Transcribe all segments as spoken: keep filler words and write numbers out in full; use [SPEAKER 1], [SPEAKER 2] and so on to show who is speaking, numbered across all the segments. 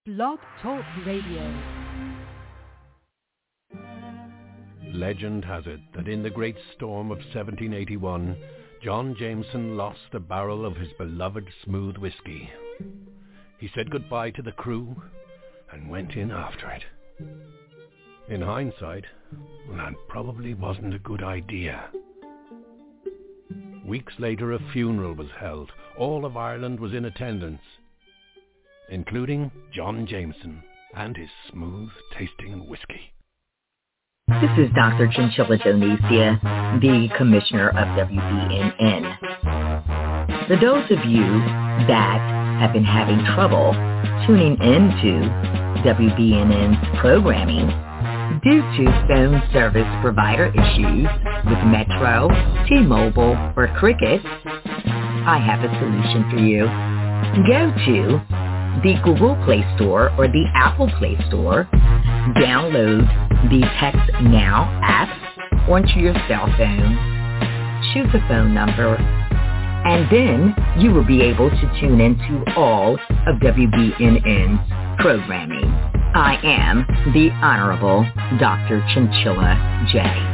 [SPEAKER 1] Blog Talk Radio.
[SPEAKER 2] Legend has it that in the great storm of seventeen eighty-one, John Jameson lost a barrel of his beloved smooth whiskey. He said goodbye to the crew and went in after it. In hindsight, that probably wasn't a good idea. Weeks later, a funeral was held. All of Ireland was in attendance, including John Jameson and his smooth-tasting whiskey.
[SPEAKER 3] This is Doctor Chinchilla Donesia, the Commissioner of W B N N. For those of you that have been having trouble tuning into W B N N's programming due to phone service provider issues with Metro, T-Mobile, or Cricket, I have a solution for you. Go to the Google Play Store or the Apple Play Store, download the Text Now app onto your cell phone, choose a phone number, and then you will be able to tune into all of W B N N's programming. I am the Honorable Doctor Chinchilla J.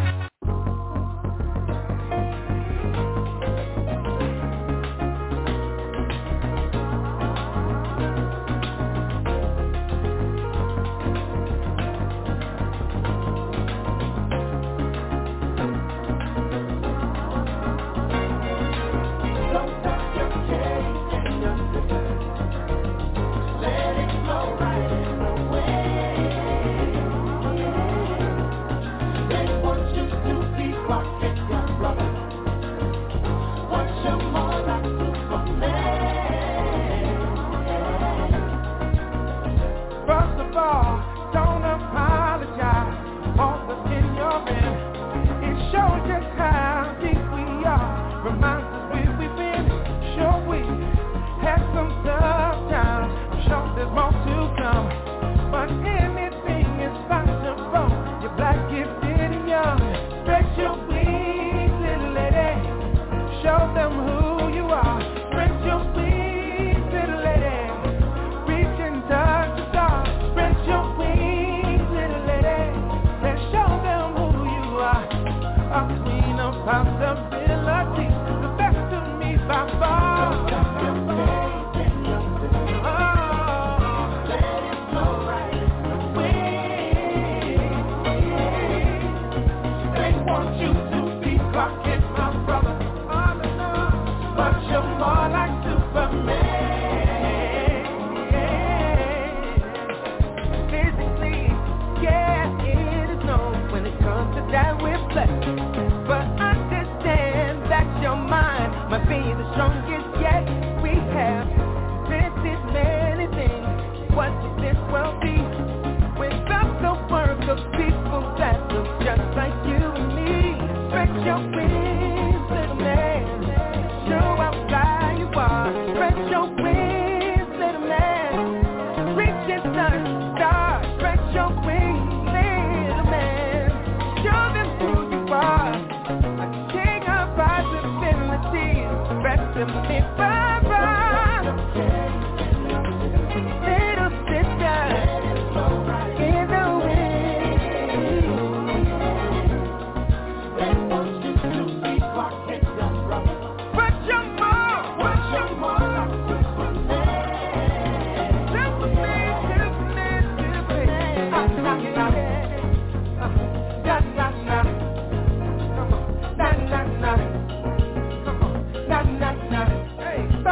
[SPEAKER 4] Hey!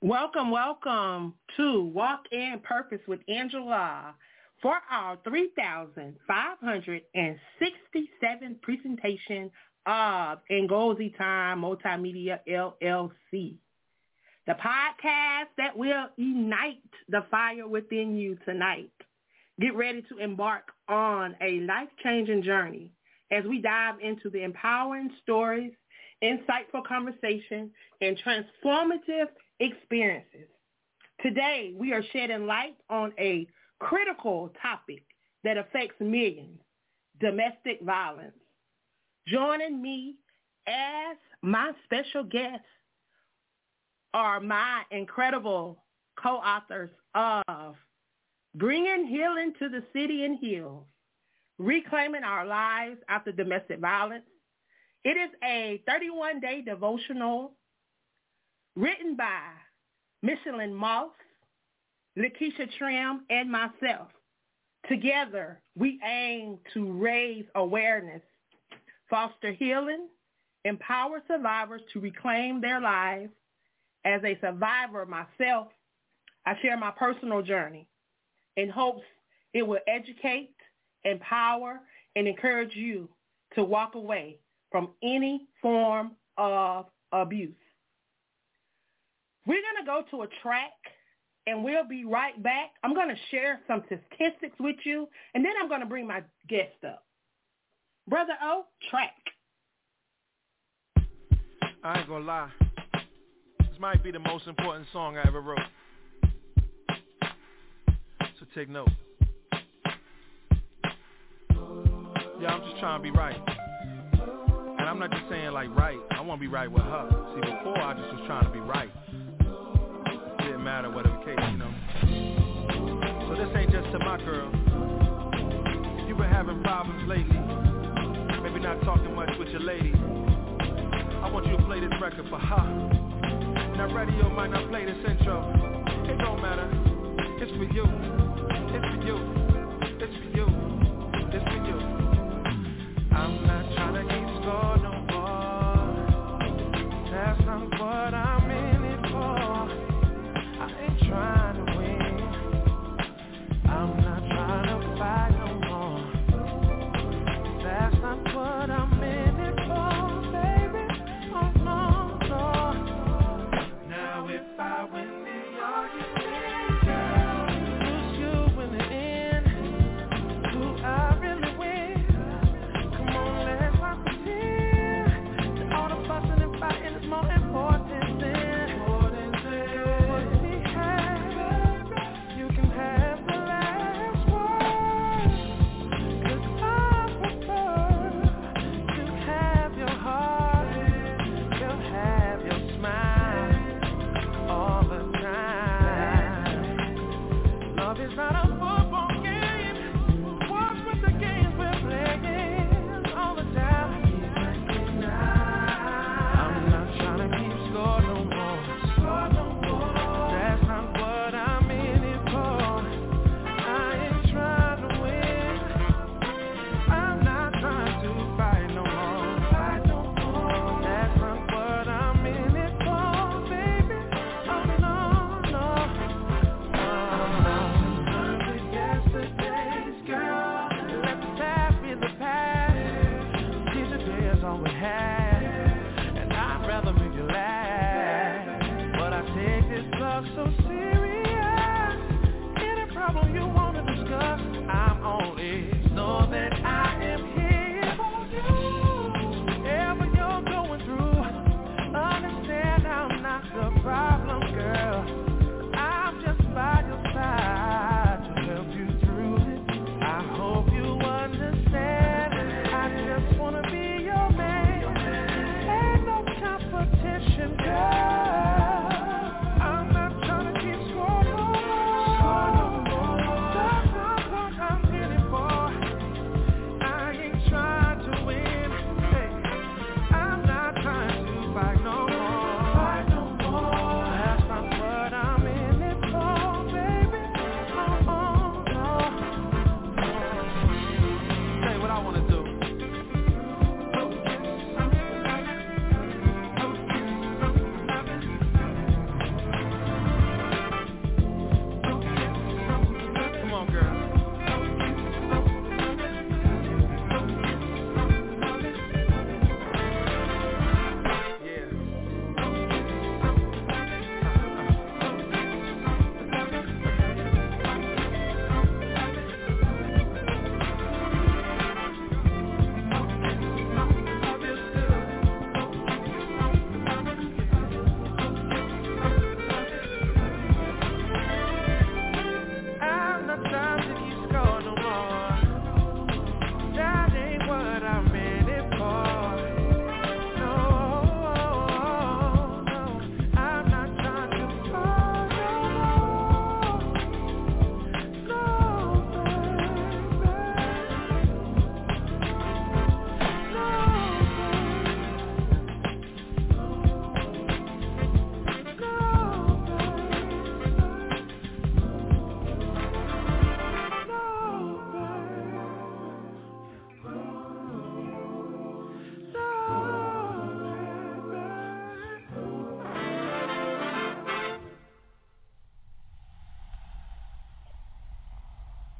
[SPEAKER 4] Welcome, welcome to Walk in Purpose with Angela for our three thousand five hundred sixty-seventh presentation of Ngozi Time Multimedia, L L C, the podcast that will ignite the fire within you tonight. Get ready to embark on a life-changing journey as we dive into the empowering stories, insightful conversation, and transformative experiences. Today, we are shedding light on a critical topic that affects millions, domestic violence. Joining me as my special guests are my incredible co-authors of Bringing Healing to the City and Hills, Reclaiming Our Lives After Domestic Violence. It is a thirty-one day devotional written by Michelin Moss, Lakeisha Trim, and myself. Together, we aim to raise awareness, foster healing, empower survivors to reclaim their lives. As a survivor myself, I share my personal journey in hopes it will educate, empower, and encourage you to walk away from any form of abuse. We're going to go to a track, and we'll be right back. I'm going to share some statistics with you, and then I'm going to bring my guest up. Brother O, track.
[SPEAKER 5] I ain't going to lie. This might be the most important song I ever wrote. So take note. Yeah, I'm just trying to be right. And I'm not just saying like right. I want to be right with her. See, before I just was trying to be right. Didn't matter whatever case, you know. So this ain't just to my girl. If you've been having problems lately, maybe not talking much with your lady, I want you to play this record for her. Now radio might not play this intro. It don't matter. It's for you. It's for you. It's for you. It's for you. I'm not trying to keep score no more. That's not what I'm in it for. I ain't trying to win. I'm not trying to fight no more. That's not what I'm in it for, baby. Oh no, no. Now if I win the argument, girl, lose you in the end. Do I really win? Come on, let's not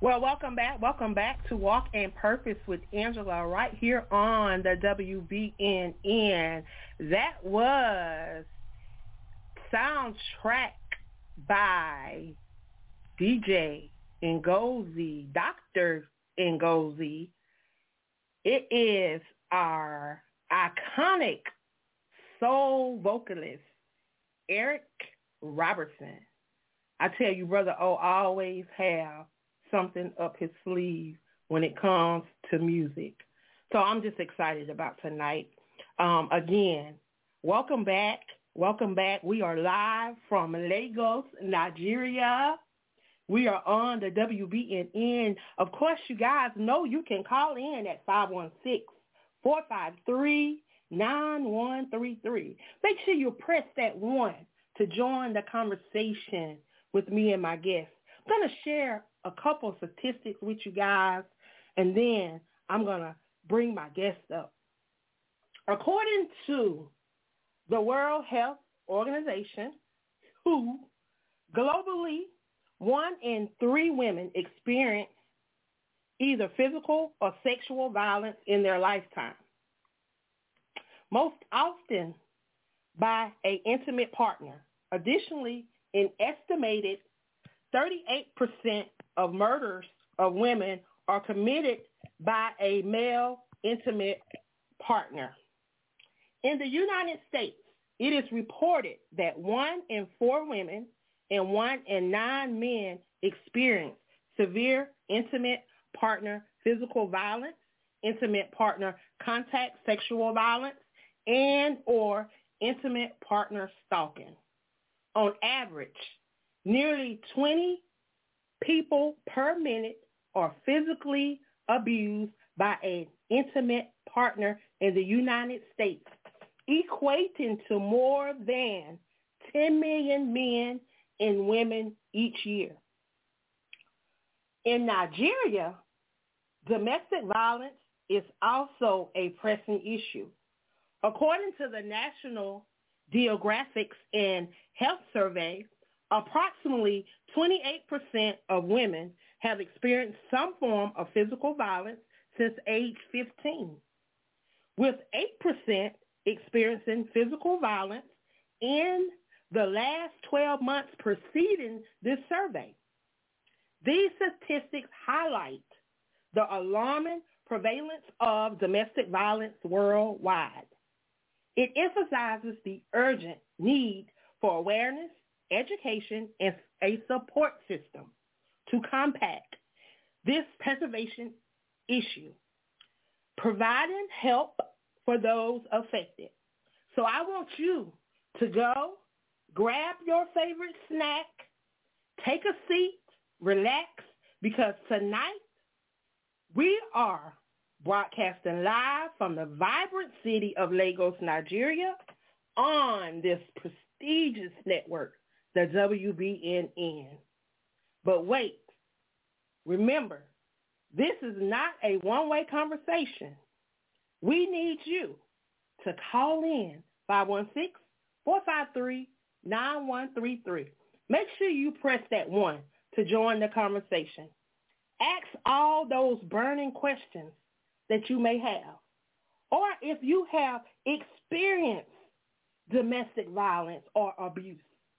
[SPEAKER 4] Well, welcome back. Welcome back to Walk in Purpose with Angela right here on the W B N N. That was soundtrack by D J Ngozi, Doctor Ngozi. It is our iconic soul vocalist, Eric Robertson. I tell you, Brother O always have something up his sleeve when it comes to music. So I'm just excited about tonight. Um, again, welcome back. Welcome back. We are live from Lagos, Nigeria. We are on the W B N N. Of course, you guys know you can call in at five one six, four five three, nine one three three. Make sure you press that one to join the conversation with me and my guests. I'm going to share a couple of statistics with you guys, and then I'm going to bring my guests up. According to the World Health Organization, W H O, globally, one in three women experience either physical or sexual violence in their lifetime, most often by an intimate partner. Additionally, an estimated thirty-eight percent of murders of women are committed by a male intimate partner. In the United States, it is reported that one in four women and one in nine men experience severe intimate partner physical violence, intimate partner contact sexual violence, and or intimate partner stalking. On average, nearly twenty people per minute are physically abused by an intimate partner in the United States, equating to more than ten million men and women each year. In Nigeria, domestic violence is also a pressing issue. According to the National Demographics and Health Survey, approximately twenty-eight percent of women have experienced some form of physical violence since age fifteen, with eight percent experiencing physical violence in the last twelve months preceding this survey. These statistics highlight the alarming prevalence of domestic violence worldwide. It emphasizes the urgent need for awareness, education, and a support system to combat this preservation issue, providing help for those affected. So I want you to go, grab your favorite snack, take a seat, relax, because tonight we are broadcasting live from the vibrant city of Lagos, Nigeria, on this prestigious network, the W B N N. But wait, remember, this is not a one-way conversation. We need you to call in five one six, four five three, nine one three three. Make sure you press that one to join the conversation. Ask all those burning questions that you may have. Or if you have experienced domestic violence or abuse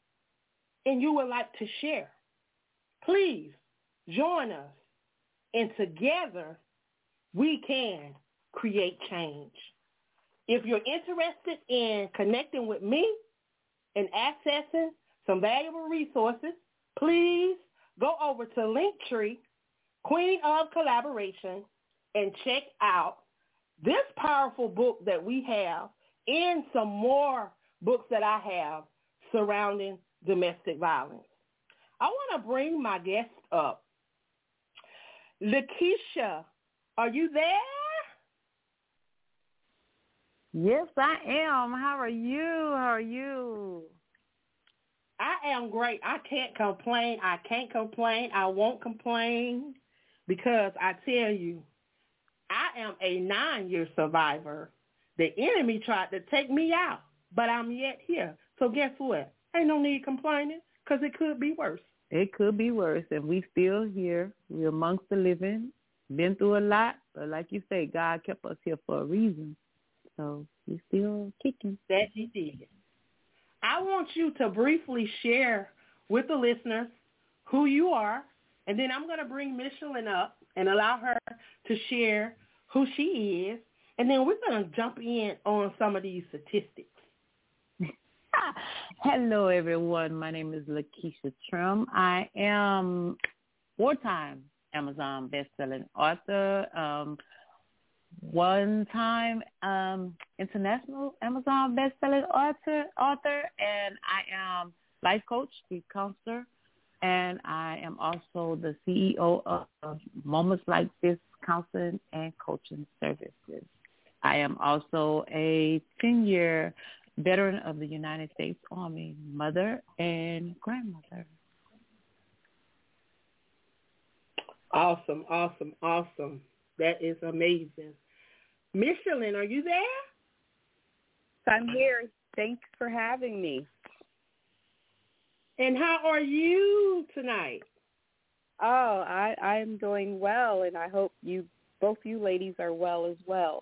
[SPEAKER 4] and you would like to share, please join us, and together we can create change. If you're interested in connecting with me and accessing some valuable resources, please go over to Linktree, Queen of Collaboration, and check out this powerful book that we have and some more books that I have surrounding domestic violence. I want to bring my guest up. Lakeisha, are you there?
[SPEAKER 6] Yes, I am. How are you? How are you?
[SPEAKER 4] I am great. I can't complain. I can't complain. I won't complain because I tell you, I am a nine-year survivor. The enemy tried to take me out, but I'm yet here. So guess what? Ain't no need complaining because it could be worse.
[SPEAKER 6] it could be worse, and we still here. We're amongst the living. Been through a lot, but like you say, God kept us here for a reason. So we still kicking.
[SPEAKER 4] That He did. I want you to briefly share with the listeners who you are, and then I'm going to bring Michelin up and allow her to share who she is, and then we're going to jump in on some of these statistics.
[SPEAKER 6] Hello, everyone. My name is Lakeisha Trim. I am four-time Amazon best-selling author, um, one-time um, international Amazon best-selling author, author, and I am life coach, grief counselor, and I am also the C E O of, of Moments Like This Counseling and Coaching Services. I am also a ten-year veteran of the United States Army, mother and grandmother.
[SPEAKER 4] Awesome, awesome, awesome. That is amazing. Michelin, are you there?
[SPEAKER 7] I'm here. Thanks for having me.
[SPEAKER 4] And how are you tonight?
[SPEAKER 7] Oh, I, I'm doing well, and I hope you, both you ladies are well as well.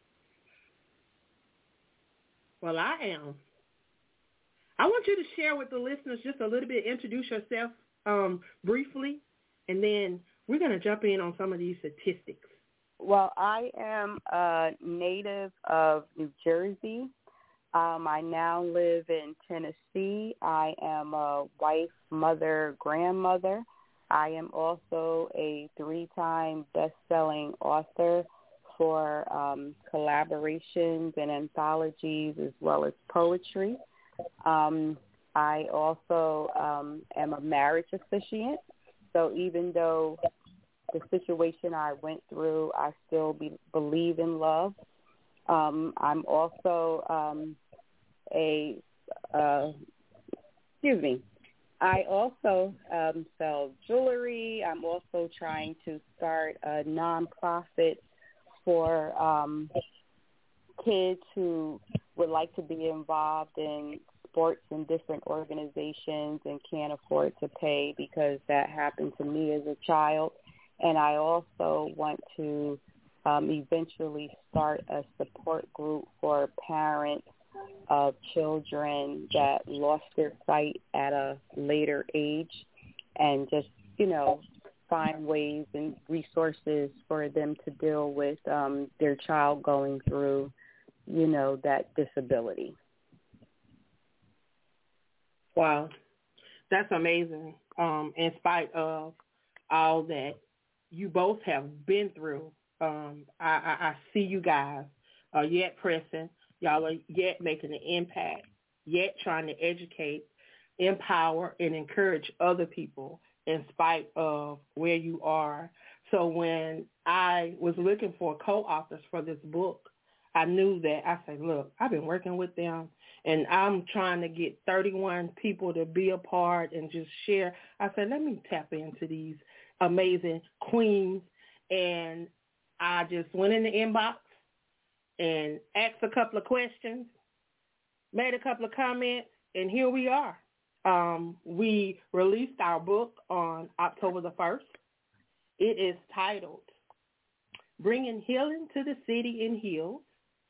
[SPEAKER 4] Well, I am. I want you to share with the listeners just a little bit, introduce yourself um, briefly, and then we're going to jump in on some of these statistics.
[SPEAKER 7] Well, I am a native of New Jersey. Um, I now live in Tennessee. I am a wife, mother, grandmother. I am also a three-time best-selling author for um, collaborations and anthologies as well as poetry. Um, I also um, am a marriage officiant. So even though the situation I went through, I still be, believe in love. Um, I'm also um, a, uh, excuse me, I also um, sell jewelry. I'm also trying to start a nonprofit for um, kids who would like to be involved in sports and different organizations and can't afford to pay, because that happened to me as a child. And I also want to um, eventually start a support group for parents of children that lost their sight at a later age, and just, you know, find ways and resources for them to deal with um, their child going through, you know, that disability.
[SPEAKER 4] Wow. That's amazing. Um, in spite of all that you both have been through, um, I, I, I see you guys are yet pressing. Y'all are yet making an impact, yet trying to educate, empower, and encourage other people in spite of where you are. So when I was looking for co-authors for this book, I knew that I said, look, I've been working with them, and I'm trying to get thirty-one people to be a part and just share. I said, let me tap into these amazing queens. And I just went in the inbox and asked a couple of questions, made a couple of comments, and here we are. Um, we released our book on October the first. It is titled Bringing Healing to the City in Heels,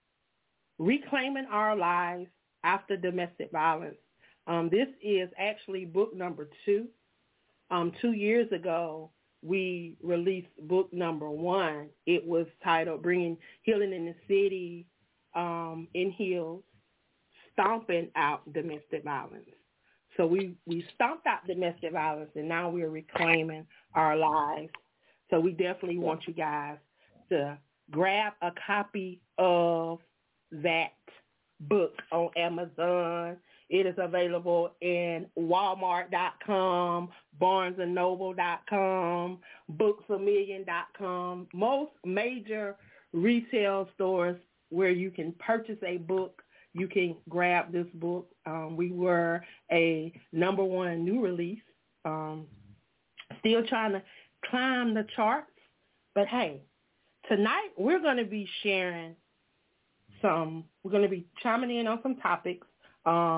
[SPEAKER 4] Reclaiming Our Lives After Domestic Violence. Um, this is actually book number two. Um, two years ago, we released book number one. It was titled Bringing Healing in the City um, in Heels, Stomping Out Domestic Violence. So we, we stomped out domestic violence, and now we're reclaiming our lives. So we definitely want you guys to grab a copy of that book on Amazon. It is available in Walmart dot com, Barnes and Noble dot com, Books A Million dot com, most major retail stores where you can purchase a book. You can grab this book. Um, we were a number one new release, um, still trying to climb the charts. But, hey, tonight we're going to be sharing some, we're going to be chiming in on some topics. Um,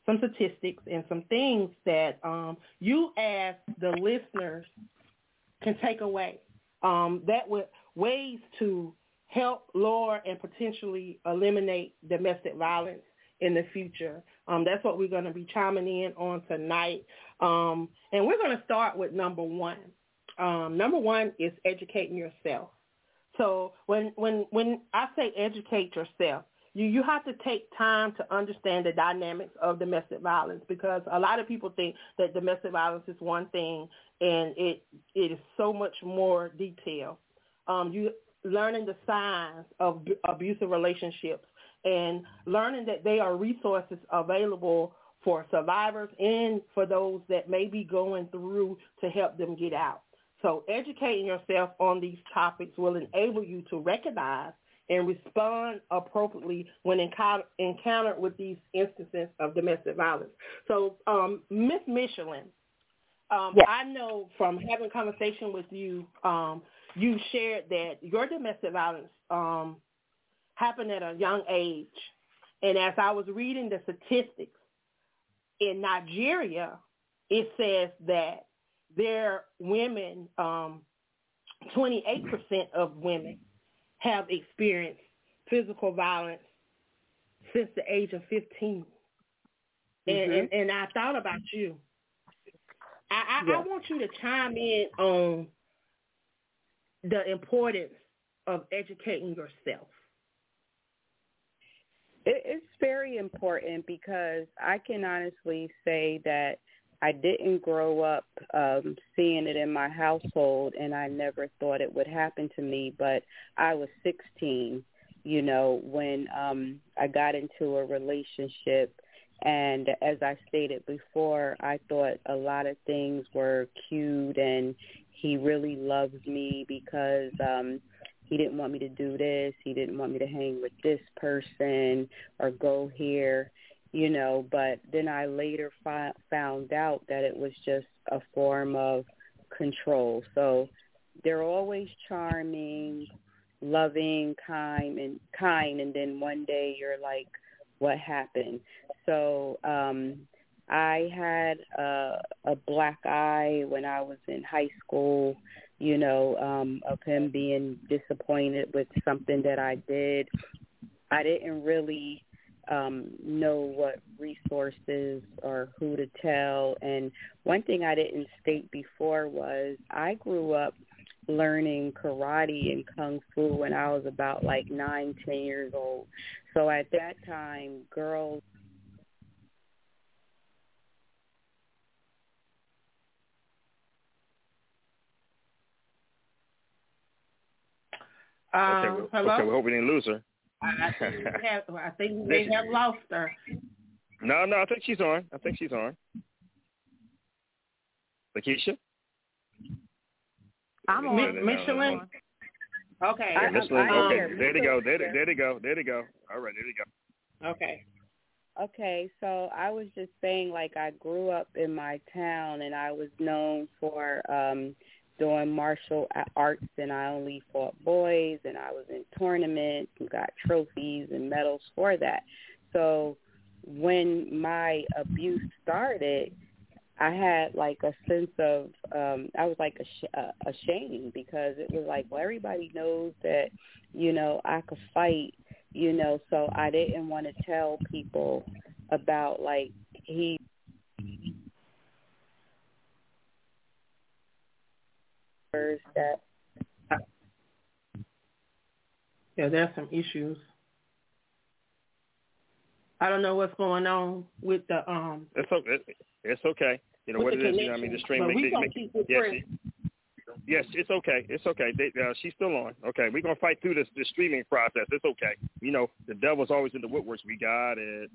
[SPEAKER 4] some statistics and some things that um, you as the listeners can take away. Um, that would ways to help lower and potentially eliminate domestic violence in the future. Um, that's what we're going to be chiming in on tonight. Um, and we're going to start with number one. Um, number one is educating yourself. So when when when I say educate yourself, you, you have to take time to understand the dynamics of domestic violence, because a lot of people think that domestic violence is one thing and it it is so much more detailed. Um, you learning the signs of abusive relationships and learning that there are resources available for survivors and for those that may be going through to help them get out. So educating yourself on these topics will enable you to recognize and respond appropriately when encounter, encountered with these instances of domestic violence. So, um, Miz Michelin, um,
[SPEAKER 7] yes.
[SPEAKER 4] I know from having a conversation with you, um, you shared that your domestic violence um, happened at a young age. And as I was reading the statistics, in Nigeria, it says that their women, um, twenty-eight percent of women have experienced physical violence since the age of fifteen. Mm-hmm. And, and, and I thought about you. I, I,
[SPEAKER 7] yes.
[SPEAKER 4] I want you to chime in on the importance of educating yourself.
[SPEAKER 7] It, it's very important because I can honestly say that I didn't grow up um, seeing it in my household, and I never thought it would happen to me. But I was sixteen, you know, when um, I got into a relationship. And as I stated before, I thought a lot of things were cute, and he really loves me because um, he didn't want me to do this. He didn't want me to hang with this person or go here. You know, but then I later fi- found out that it was just a form of control. So they're always charming, loving, kind, and kind, and then one day you're like, what happened? So um, I had a, a black eye when I was in high school, you know, um, of him being disappointed with something that I did. I didn't really Um, know what resources or who to tell. And one thing I didn't state before was I grew up learning karate and kung fu when I was about like nine, ten years old. So at that time, girls
[SPEAKER 4] Um,
[SPEAKER 8] okay, well,
[SPEAKER 4] hello?
[SPEAKER 8] okay, we hope we didn't lose her.
[SPEAKER 4] I think we have, I think we may have lost her.
[SPEAKER 8] No, no, I think she's on. I think she's on. Lakeisha?
[SPEAKER 6] I'm on.
[SPEAKER 4] Mi- Michelin? Okay.
[SPEAKER 8] Yeah, Michelin.
[SPEAKER 7] I- I-
[SPEAKER 8] Okay,
[SPEAKER 7] I-
[SPEAKER 8] there they go. There, they- there they go. There they go. All right, there they go.
[SPEAKER 4] Okay.
[SPEAKER 7] Okay, so I was just saying, like, I grew up in my town, and I was known for um, doing martial arts, and I only fought boys, and I was in tournaments and got trophies and medals for that. So when my abuse started, I had, like, a sense of, um, I was, like, ash- uh, ashamed because it was like, well, everybody knows that, you know, I could fight, you know, so I didn't want to tell people about, like, he that.
[SPEAKER 4] Yeah, there's some issues. I don't know what's going on with the um.
[SPEAKER 8] It's okay. It's okay. You know what it is. You know, I mean, the stream.
[SPEAKER 4] But
[SPEAKER 8] Make,
[SPEAKER 4] we
[SPEAKER 8] make,
[SPEAKER 4] gonna
[SPEAKER 8] make,
[SPEAKER 4] keep it
[SPEAKER 8] yes,
[SPEAKER 4] fresh.
[SPEAKER 8] yes, it's okay. It's okay. They, uh, she's still on. Okay, we're gonna fight through this this streaming process. It's okay. You know, the devil's always in the woodworks. We got it.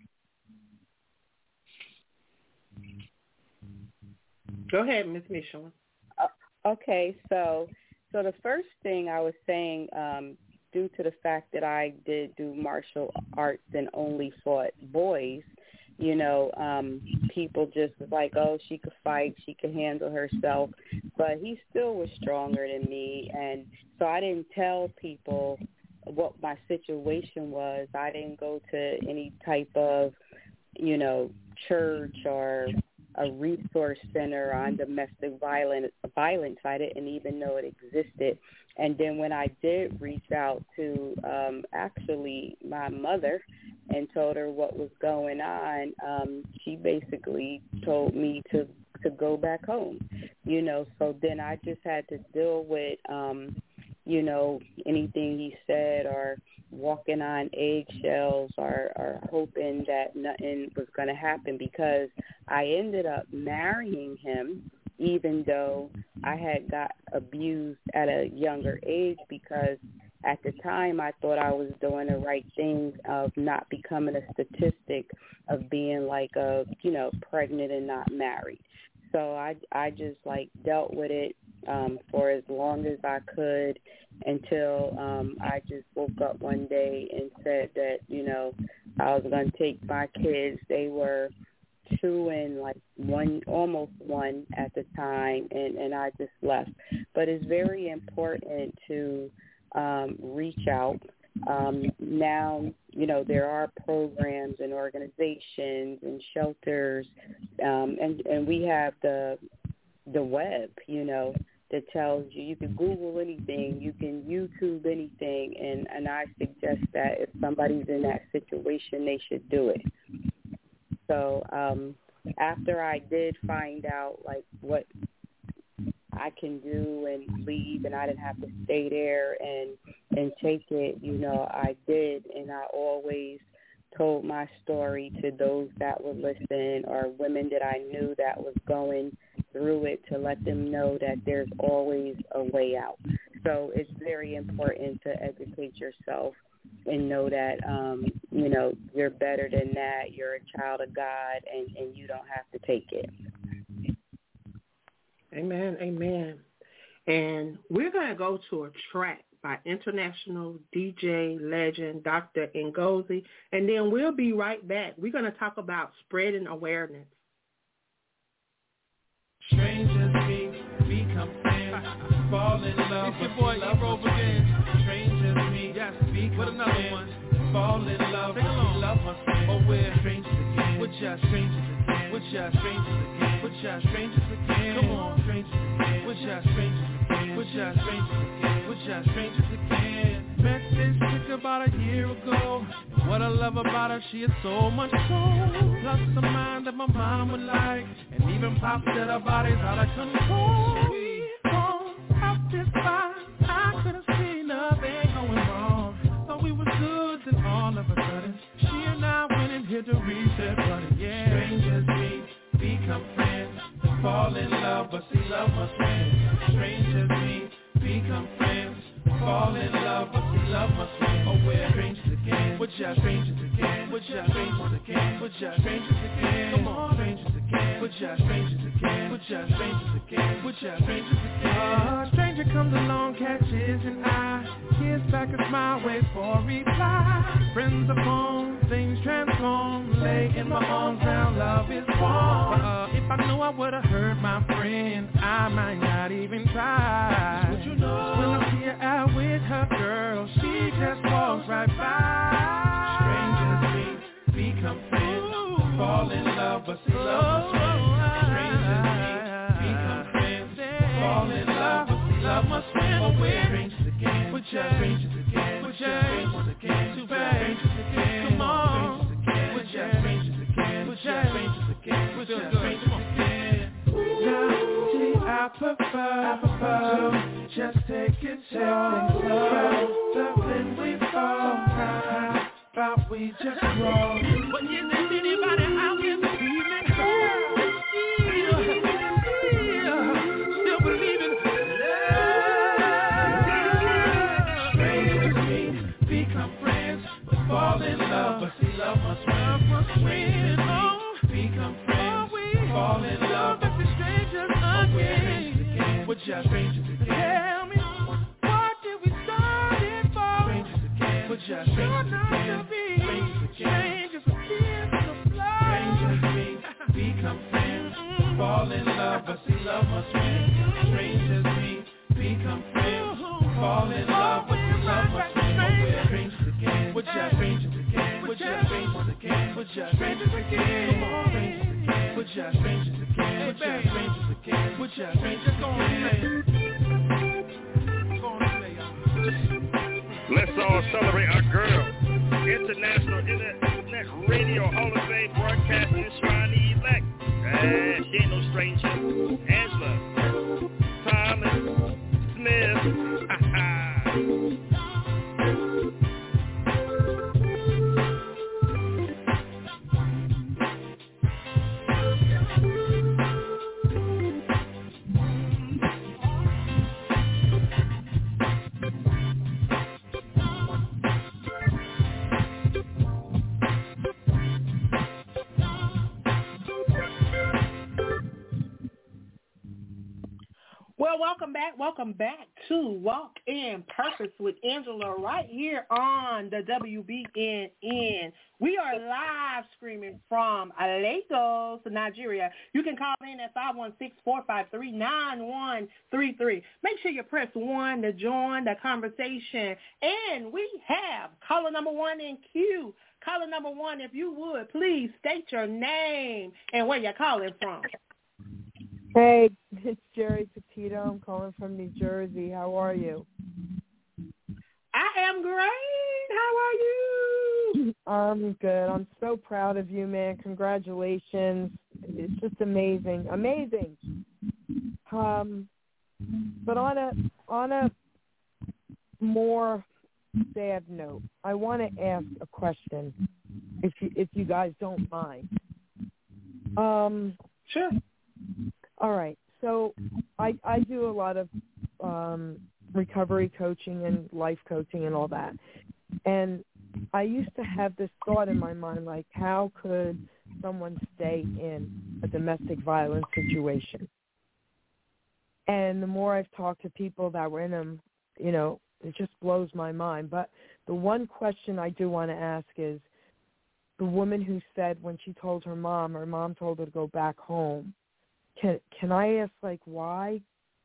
[SPEAKER 4] Go ahead, Miz Michelin.
[SPEAKER 7] Okay, so so the first thing I was saying, um, due to the fact that I did do martial arts and only fought boys, you know, um, people just was like, oh, she could fight, she could handle herself, but he still was stronger than me, and so I didn't tell people what my situation was. I didn't go to any type of, you know, church or a resource center on domestic violence. Violence, I didn't even know it existed. And then when I did reach out to um, actually my mother and told her what was going on, um, she basically told me to to go back home. You know, so then I just had to deal with, um, you know, anything he said or walking on eggshells or, or hoping that nothing was going to happen, because I ended up marrying him even though I had got abused at a younger age, because at the time I thought I was doing the right thing of not becoming a statistic of being like a, you know, pregnant and not married. So I, I just like dealt with it um, for as long as I could until um, I just woke up one day and said that, you know, I was going to take my kids. They were two and like one, almost one at the time, and, and I just left. But it's very important to um, reach out. Um, now, you know, there are programs and organizations and shelters, um, and, and we have the the web, you know, that tells you, you can Google anything, you can YouTube anything, and, and I suggest that if somebody's in that situation, they should do it. So um, after I did find out, like, what I can do and leave, and I didn't have to stay there and and take it, you know, I did, and I always told my story to those that would listen or women that I knew that was going through it, to let them know that there's always a way out. So it's very important to educate yourself and know that, um, you know, you're better than that. You're a child of God, and, and you don't have to take it.
[SPEAKER 4] Amen, amen. And we're going to go to a track by international D J legend Doctor Ngozi, and then we'll be right back. We're going to talk about spreading awareness.
[SPEAKER 5] Strangers meet, become friends, fall in love. It's your boy E-Robe again. Strangers meet, yes, become with another friends, one. Fall in love, sing along. Love my friends. Oh, we're strangers again. With your strangers again. With your strangers again. With your strangers again. Come on, strangers again. With your strangers again. With your strangers again. With your strangers again. Met this chick about a year ago. What I love about her, she is so much so. Plus a mind that my mom would like, and even pop said her body's out of control. We don't have this fight. I couldn't see nothing going wrong. Thought we were good, then all of a sudden she and I went and hit the reset button. Yeah. Strangers meet, become friends, fall in love, but see love my friends. Strangers meet, become friends, fall in love, but see love my friends. Oh, we're strangers again. With your strangers again. With your strangers again. With your strangers again. Come on, strangers again. With your strangers again. With your strangers again. With your strangers again. A stranger comes along, catches an eye, kiss back a smile, wait for a reply. Friends are phone, things transform. Lay in my arms now, love is warm. Uh, if I knew I would've hurt my friend, I might not even try. But you know, when I see her out with her girl, she just walks right by. Strangers meet, become friends, fall in love, but see love my friends. Strangers meet, become friends, fall in love, but see love my friends. Oh, we're strangers again, with your strangers again, with your strangers again, too bad, strangers again, come on, with your strangers again, with your strangers again, with your strangers again. Now, see, I prefer, I prefer, just take it slow, something we fall right, but we just roll. But is there anybody out there this evening? Still, still, still believing love. Strangers meet, become friends, but fall in love, but see love must win. Strangers meet, become friends, fall in love, but see strangers again. With your strangers again. Tell me, what did we start it for? Strangers again. With your strangers again. Strangers again. Strangers meet, become friends, fall in love, but see love must win. Strangers meet, become friends, fall in love, but see love must win. We're strangers again. With your strangers again. With your strangers again. With just strangers again. Come on, strangers again. We're just strangers again. We're just strangers again. We're just strangers again. Go on and play, y'all.
[SPEAKER 8] Let's all celebrate our girl. International Internet Radio Hall of Fame broadcasting Shrinee elect. Eh, she ain't no stranger. Angela Thomas Smith. Ha ha.
[SPEAKER 4] Well, welcome back. Welcome back to Walk in Purpose with Angela right here on the W B N N. We are live streaming from Lagos, Nigeria. You can call in at five one six, four five three, nine one three three. Make sure you press one to join the conversation. And we have caller number one in queue. Caller number one, if you would, please state your name and where you're calling from.
[SPEAKER 9] Hey, it's Jerry Petito. I'm calling from New Jersey. How are you?
[SPEAKER 4] I am great. How are you?
[SPEAKER 9] I'm good. I'm so proud of you, man. Congratulations. It's just amazing. Amazing. Um, but on a on a more sad note, I want to ask a question, if you, if you guys don't mind. Um,
[SPEAKER 4] sure.
[SPEAKER 9] All right. So I, I do a lot of um, recovery coaching and life coaching and all that. And I used to have this thought in my mind, like, how could someone stay in a domestic violence situation? And the more I've talked to people that were in them, you know, it just blows my mind. But the one question I do want to ask is, the woman who said when she told her mom, her mom told her to go back home, Can can I ask, like, why?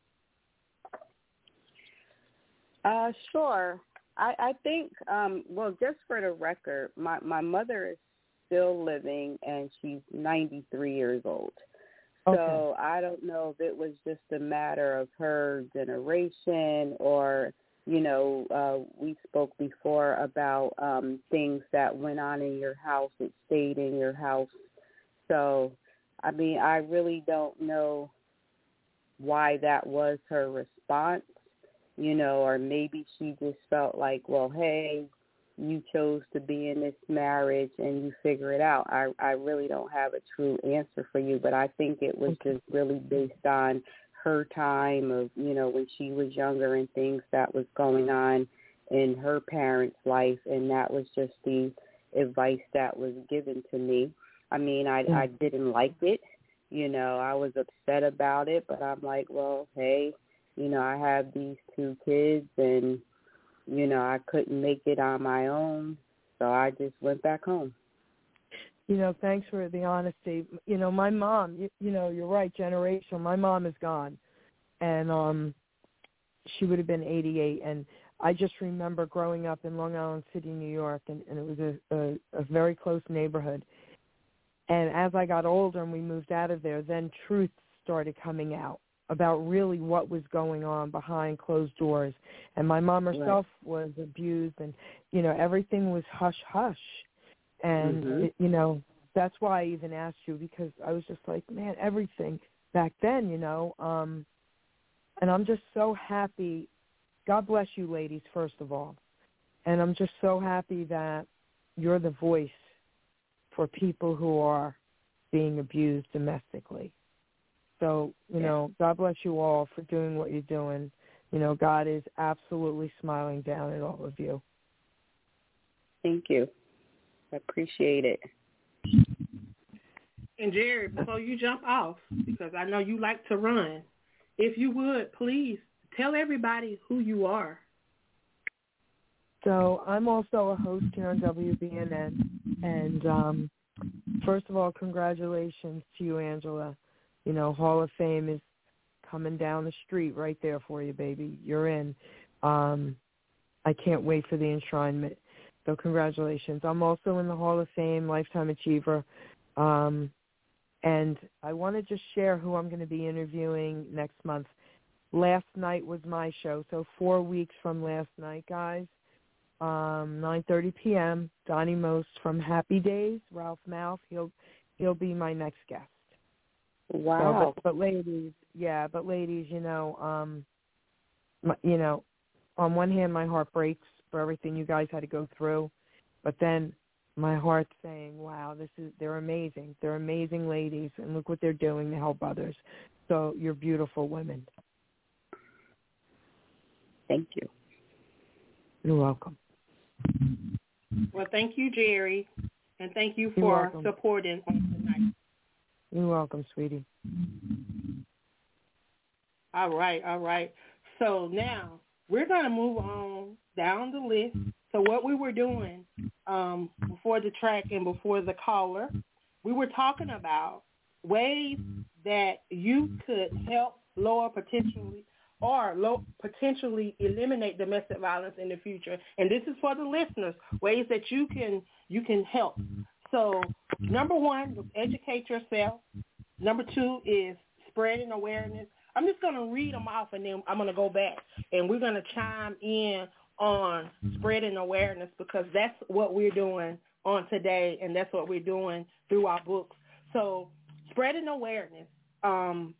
[SPEAKER 7] Uh, sure. I, I think, um, well, just for the record, my, my mother is still living, and she's ninety-three years old. So okay. I don't know if it was just a matter of her generation or, you know, uh, we spoke before about um, things that went on in your house. It stayed in your house. So I mean, I really don't know why that was her response, you know, or maybe she just felt like, well, hey, you chose to be in this marriage and you figure it out. I, I really don't have a true answer for you, but I think it was just really based on her time of, you know, when she was younger and things that was going on in her parents' life, and that was just the advice that was given to me. I mean, I, I didn't like it. You know, I was upset about it, but I'm like, well, hey, you know, I have these two kids and, you know, I couldn't make it on my own, so I just went back home.
[SPEAKER 9] You know, thanks for the honesty. You know, my mom, you, you know, you're right, generational. My mom is gone, and um, she would have been eighty-eight, and I just remember growing up in Long Island City, New York, and, and it was a, a, a very close neighborhood. And as I got older and we moved out of there, then truth started coming out about really what was going on behind closed doors. And my mom herself right. was abused, and, you know, everything was hush-hush. And, mm-hmm. it, you know, that's why I even asked you, because I was just like, man, everything back then, you know. Um, and I'm just so happy. God bless you, ladies, first of all. And I'm just so happy that you're the voice for people who are being abused domestically. So, you know, God bless you all for doing what you're doing. You know, God is absolutely smiling down at all of you.
[SPEAKER 7] Thank you. I appreciate it.
[SPEAKER 4] And Jerry, before you jump off, because I know you like to run, if you would, please tell everybody who you are.
[SPEAKER 9] So I'm also a host here on W B N N. And um, first of all, congratulations to you, Angela. You know, Hall of Fame is coming down the street right there for you, baby. You're in. Um, I can't wait for the enshrinement. So congratulations. I'm also in the Hall of Fame, Lifetime Achiever. Um, and I want to just share who I'm going to be interviewing next month. Last night was my show, so four weeks from last night, guys. Um, nine thirty p.m., Donnie Most from Happy Days, Ralph Mouth. He'll he'll be my next guest.
[SPEAKER 7] Wow.
[SPEAKER 9] So, but, but ladies, yeah, but ladies, you know, um, my, you know, on one hand, my heart breaks for everything you guys had to go through, but then my heart's saying, wow, this is they're amazing. They're amazing ladies, and look what they're doing to help others. So you're beautiful women.
[SPEAKER 7] Thank you.
[SPEAKER 9] You're welcome.
[SPEAKER 4] Well, thank you, Jerry, and thank you
[SPEAKER 9] You're
[SPEAKER 4] for
[SPEAKER 9] welcome.
[SPEAKER 4] supporting on tonight.
[SPEAKER 9] You're welcome, sweetie.
[SPEAKER 4] All right, all right. So now we're going to move on down the list. So what we were doing um, before the track and before the caller, we were talking about ways that you could help lower potentially or low, potentially eliminate domestic violence in the future. And this is for the listeners, ways that you can you can help. So number one, educate yourself. Number two is spreading awareness. I'm just going to read them off, and then I'm going to go back, and we're going to chime in on spreading awareness, because that's what we're doing on today, and that's what we're doing through our books. So spreading awareness, um,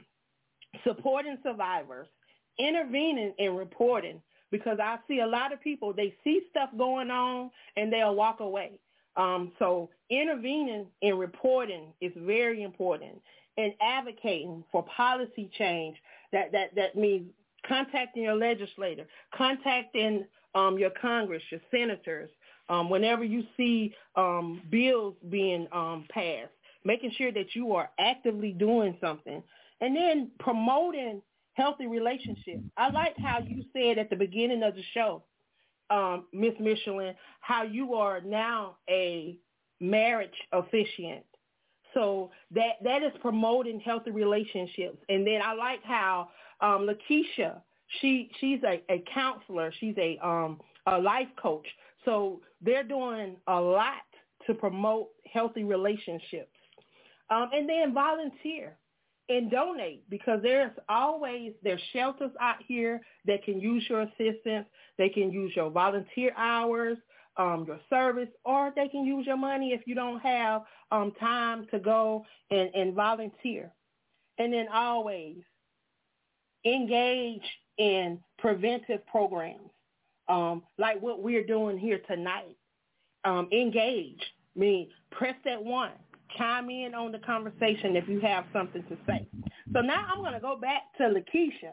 [SPEAKER 4] supporting survivors, intervening and reporting, because I see a lot of people, they see stuff going on, and they'll walk away. Um, so intervening and reporting is very important, and advocating for policy change. That, that, that means contacting your legislator, contacting um, your Congress, your senators, um, whenever you see um, bills being um, passed, making sure that you are actively doing something, and then promoting healthy relationships. I like how you said at the beginning of the show, um, Miss Michelin, how you are now a marriage officiant. So that that is promoting healthy relationships. And then I like how um, Lakeisha, she she's a, a counselor. She's a um, a life coach. So they're doing a lot to promote healthy relationships. Um, and then volunteer and donate, because there's always, there's shelters out here that can use your assistance. They can use your volunteer hours, um, your service, or they can use your money if you don't have um, time to go and, and volunteer. And then always engage in preventive programs, um, like what we're doing here tonight. Um, engage, I mean, press that one. Chime in on the conversation if you have something to say. So now I'm going to go back to Lakeisha,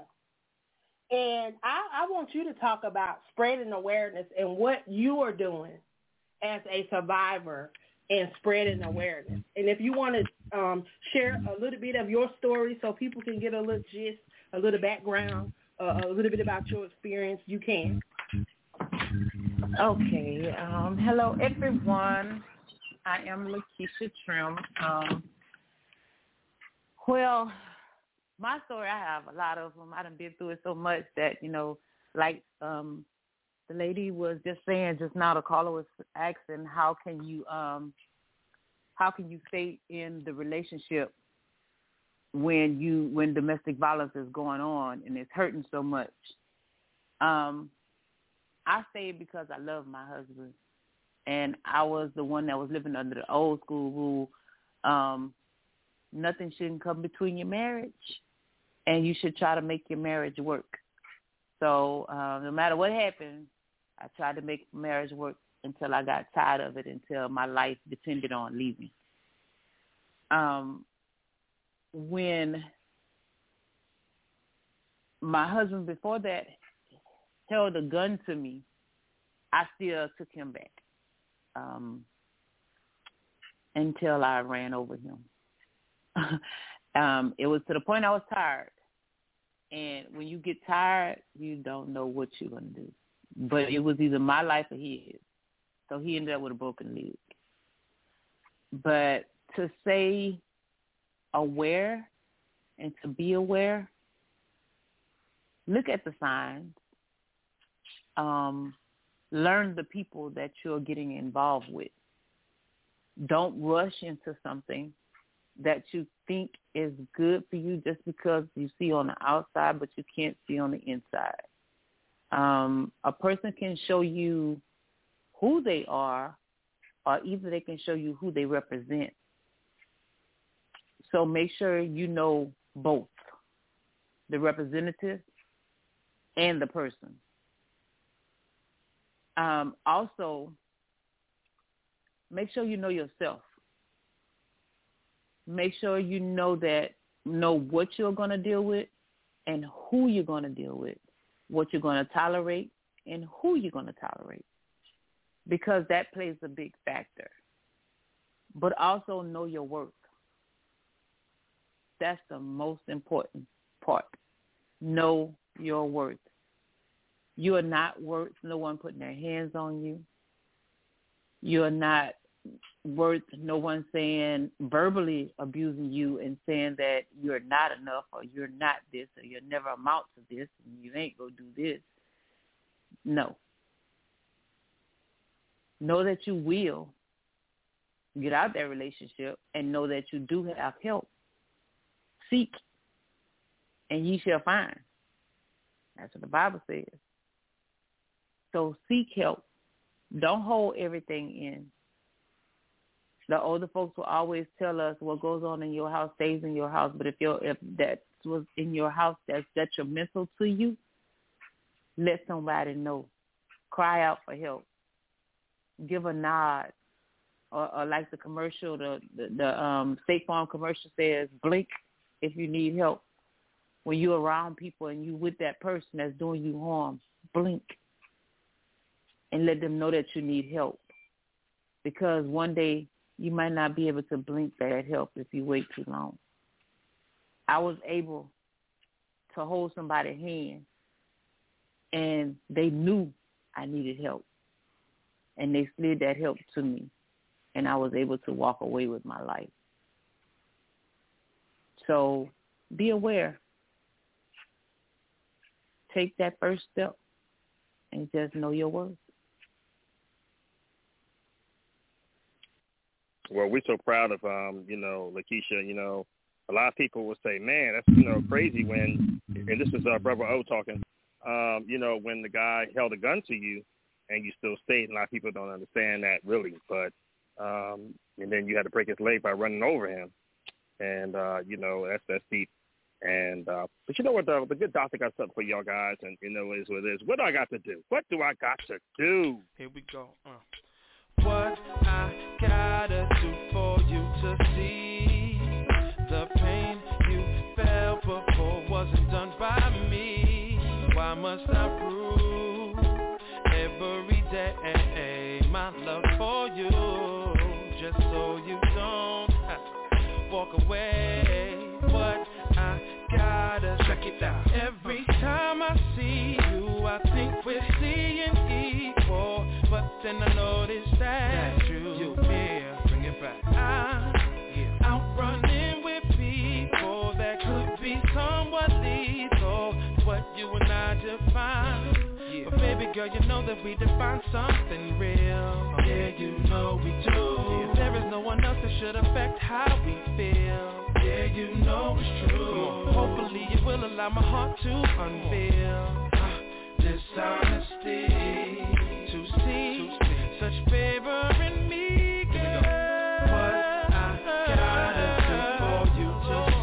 [SPEAKER 4] and I, I want you to talk about spreading awareness and what you are doing as a survivor and spreading awareness. And if you want to um, share a little bit of your story so people can get a little gist, a little background, uh, a little bit about your experience, you can.
[SPEAKER 6] Okay. Um, hello, everyone. I am Lakeisha Trim. Um, well, my story, I have a lot of them. I done been through it so much that, you know, like um, the lady was just saying just now, the caller was asking, how can you, um, how can you stay in the relationship when you, when domestic violence is going on and it's hurting so much? Um, I stayed because I love my husband. And I was the one that was living under the old school rule. Um, nothing shouldn't come between your marriage, and you should try to make your marriage work. So uh, no matter what happened, I tried to make marriage work until I got tired of it, until my life depended on leaving. Um, when my husband before that held a gun to me, I still took him back. Um, until I ran over him. um, it was to the point I was tired. And when you get tired, you don't know what you're going to do. But it was either my life or his. So he ended up with a broken leg. But to stay aware and to be aware, look at the signs. Um, learn the people that you're getting involved with. Don't rush into something that you think is good for you just because you see on the outside, but you can't see on the inside. Um, a person can show you who they are, or either they can show you who they represent. So make sure you know both, the representative and the person. Um, also, make sure you know yourself. Make sure you know that know what you're going to deal with and who you're going to deal with, what you're going to tolerate and who you're going to tolerate, because that plays a big factor. But also know your worth. That's the most important part. Know your worth. You are not worth no one putting their hands on you. You are not worth no one saying, verbally abusing you and saying that you're not enough or you're not this or you'll never amount to this and you ain't going to do this. No. Know that you will get out of that relationship and know that you do have help. Seek, and ye shall find. That's what the Bible says. So seek help. Don't hold everything in. The older folks will always tell us what goes on in your house stays in your house. But if you're, if that was in your house that's detrimental to you, let somebody know. Cry out for help. Give a nod. Or, or like the commercial, the, the, the um, State Farm commercial says, blink if you need help. When you're around people and you with that person that's doing you harm, blink and let them know that you need help. Because one day you might not be able to blink for that help if you wait too long. I was able to hold somebody's hand and they knew I needed help. And they slid that help to me. And I was able to walk away with my life. So be aware. Take that first step and just know your worth.
[SPEAKER 8] Well, we're so proud of, um, you know, Lakeisha. You know, a lot of people will say, man, that's, you know, crazy when, and this is our brother O talking, um, you know, when the guy held a gun to you and you still stayed. A lot of people don't understand that really. But, um, and then you had to break his leg by running over him. And, uh, you know, that's, that's deep. And, uh, but you know what, the, the good doctor got something for y'all guys, and, you know, is what it is. What do I got to do? What do I got to do?
[SPEAKER 5] Here we go. Uh. What I gotta do for you to see the pain you felt before wasn't done by me. Why must I prove every day my love for you, just so you don't walk away? What I gotta check it out. Every time I see you, I think we're seeing equal, but then I notice that you, you yeah, bring it back. I, yeah. Out running with people that could be somewhat lethal. What you and I define, yeah. But baby girl, you know that we define something real. Yeah, you know we do. Yeah, there is no one else that should affect how we feel. Yeah, you know it's true. Hopefully you will allow my heart to unveil uh, this honesty, to see such favor in me, girl. What I gotta do for you to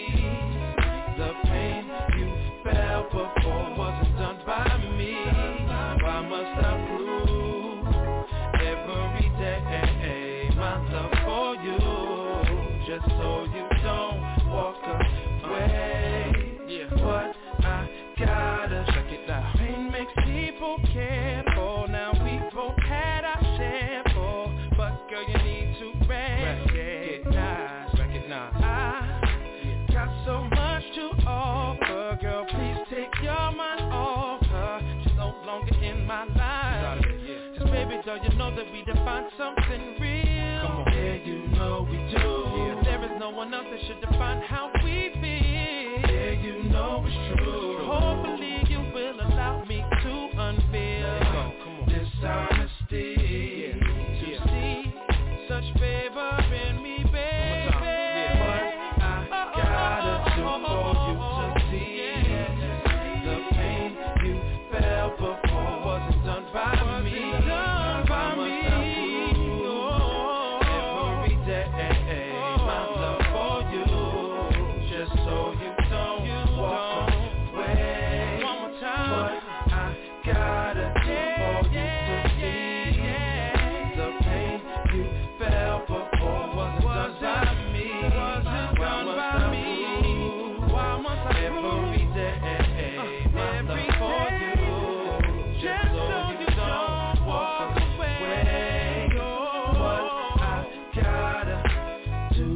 [SPEAKER 5] see the pain you felt before wasn't done by me. Why must I prove every day my love for you, just so you don't walk away? Yeah. What I gotta check it out. Pain makes people careful. Now we both had our share for, but girl you need to recognize, recognize. I got so much to offer, girl. Please take your mind off her. She's no longer in my life. Just baby, girl, you know that we define something real. Come on. Yeah, you know we do. Yeah, there is no one else that should define how we feel. Yeah, you know it's true. Hopefully you will allow me to unveil this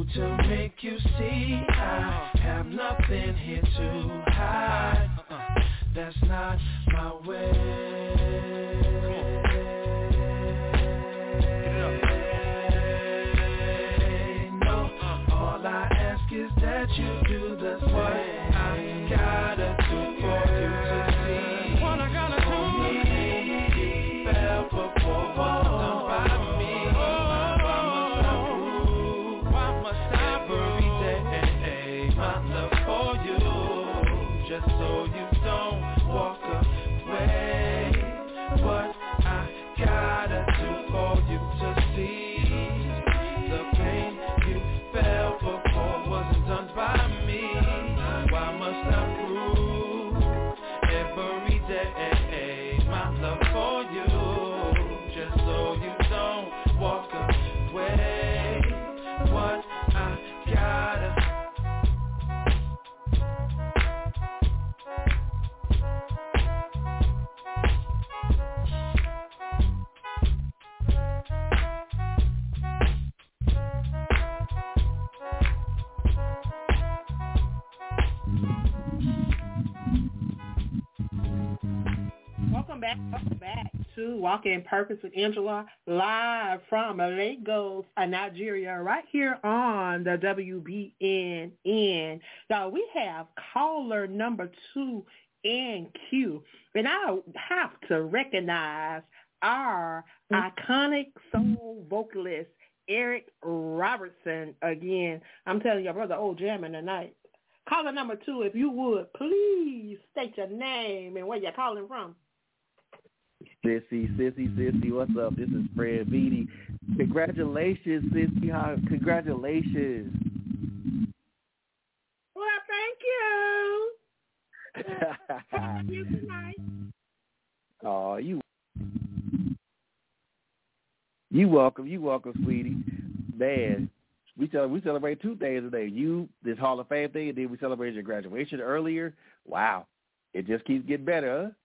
[SPEAKER 10] to make you see I have nothing here to hide. That's not my way. No, all I ask is that you do the same. I gotta do for you to see what I gotta do. Me fell for four done by me. Why must I prove? Why must I every day my love for you, just so you don't walk away? What I gotta do for you to see the pain you fell for, for wasn't done by me. Why must I prove every day my love for you, just so you don't walk away? What I gotta
[SPEAKER 4] Welcome back, welcome back to Walking in Purpose with Angela, live from Lagos, Nigeria, right here on the W B N N. Now, we have caller number two in queue, and I have to recognize our iconic soul vocalist, Eric Robertson, again. I'm telling you, brother, old jamming tonight. Caller number two, if you would, please state your name and where you're calling from.
[SPEAKER 11] Sissy, Sissy, Sissy, what's up? This is Fred Beatty. Congratulations, Sissy. How, congratulations.
[SPEAKER 4] Well, thank you. How are you tonight?
[SPEAKER 11] Oh, you, you welcome, you welcome, sweetie. Man, we tell, we celebrate two days today. You, this Hall of Fame thing, and then we celebrated your graduation earlier. Wow, it just keeps getting better, huh?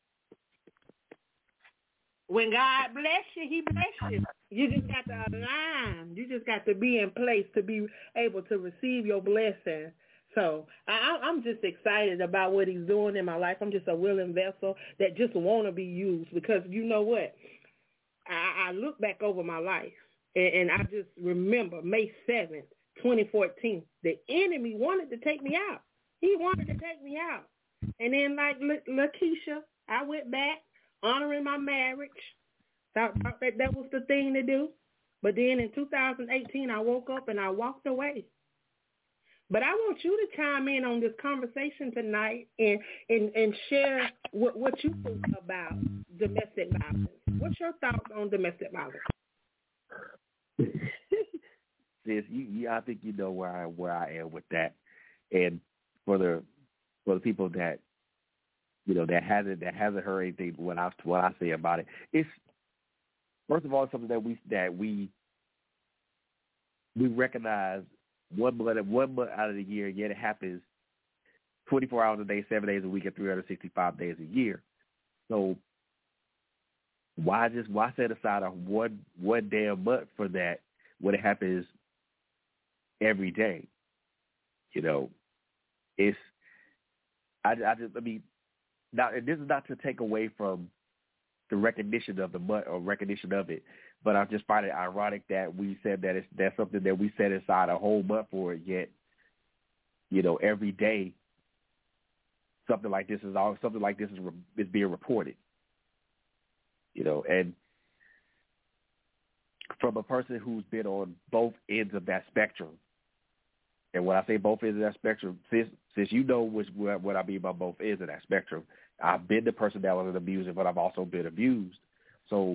[SPEAKER 4] When God bless you, he bless you. You just got to align. You just got to be in place to be able to receive your blessing. So I, I'm just excited about what he's doing in my life. I'm just a willing vessel that just want to be used, because you know what? I, I look back over my life, and, and I just remember May seventh, twenty fourteen, the enemy wanted to take me out. He wanted to take me out. And then like La- Lakeisha, I went back, honoring my marriage. Thought, thought that that was the thing to do. But then in two thousand eighteen, I woke up and I walked away. But I want you to chime in on this conversation tonight and, and, and share what, what you think about domestic violence. What's your thoughts on domestic violence?
[SPEAKER 11] Sis, you, you, I think you know where I where I am with that. And for the for the people that you know that hasn't that hasn't heard anything what I what I say about it, it's first of all it's something that we that we we recognize one month one month out of the year, yet it happens twenty-four hours a day, seven days a week, and three hundred sixty-five days a year. So why just why set aside a one one damn month for that when it happens every day? You know, it's I, I just I mean, not and this is not to take away from the recognition of the month or recognition of it, but I just find it ironic that we said that it's that's something that we set aside a whole month for it, yet you know every day something like this is all something like this is is being reported. You know, and from a person who's been on both ends of that spectrum, and when I say both ends of that spectrum, since since you know which, what I mean by both ends of that spectrum, I've been the person that was an abuser, but I've also been abused. So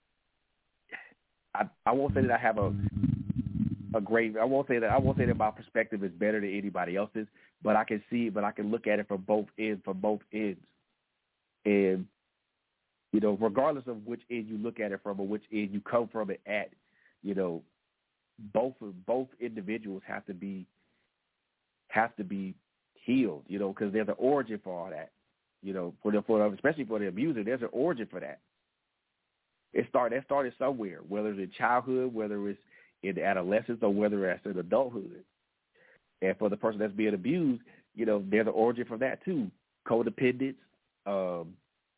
[SPEAKER 11] I I won't say that I have a a great. I won't say that I won't say that my perspective is better than anybody else's, but I can see, but I can look at it from both ends, from both ends, and you know, regardless of which end you look at it from or which end you come from it at, you know, both of both individuals have to be have to be healed, you know, because there's an origin for all that, you know, for the for especially for the abuser, there's an origin for that. It started that started somewhere, whether it's in childhood, whether it's in adolescence or whether it's in adulthood. And for the person that's being abused, you know, there's an origin from that too. Codependence, um,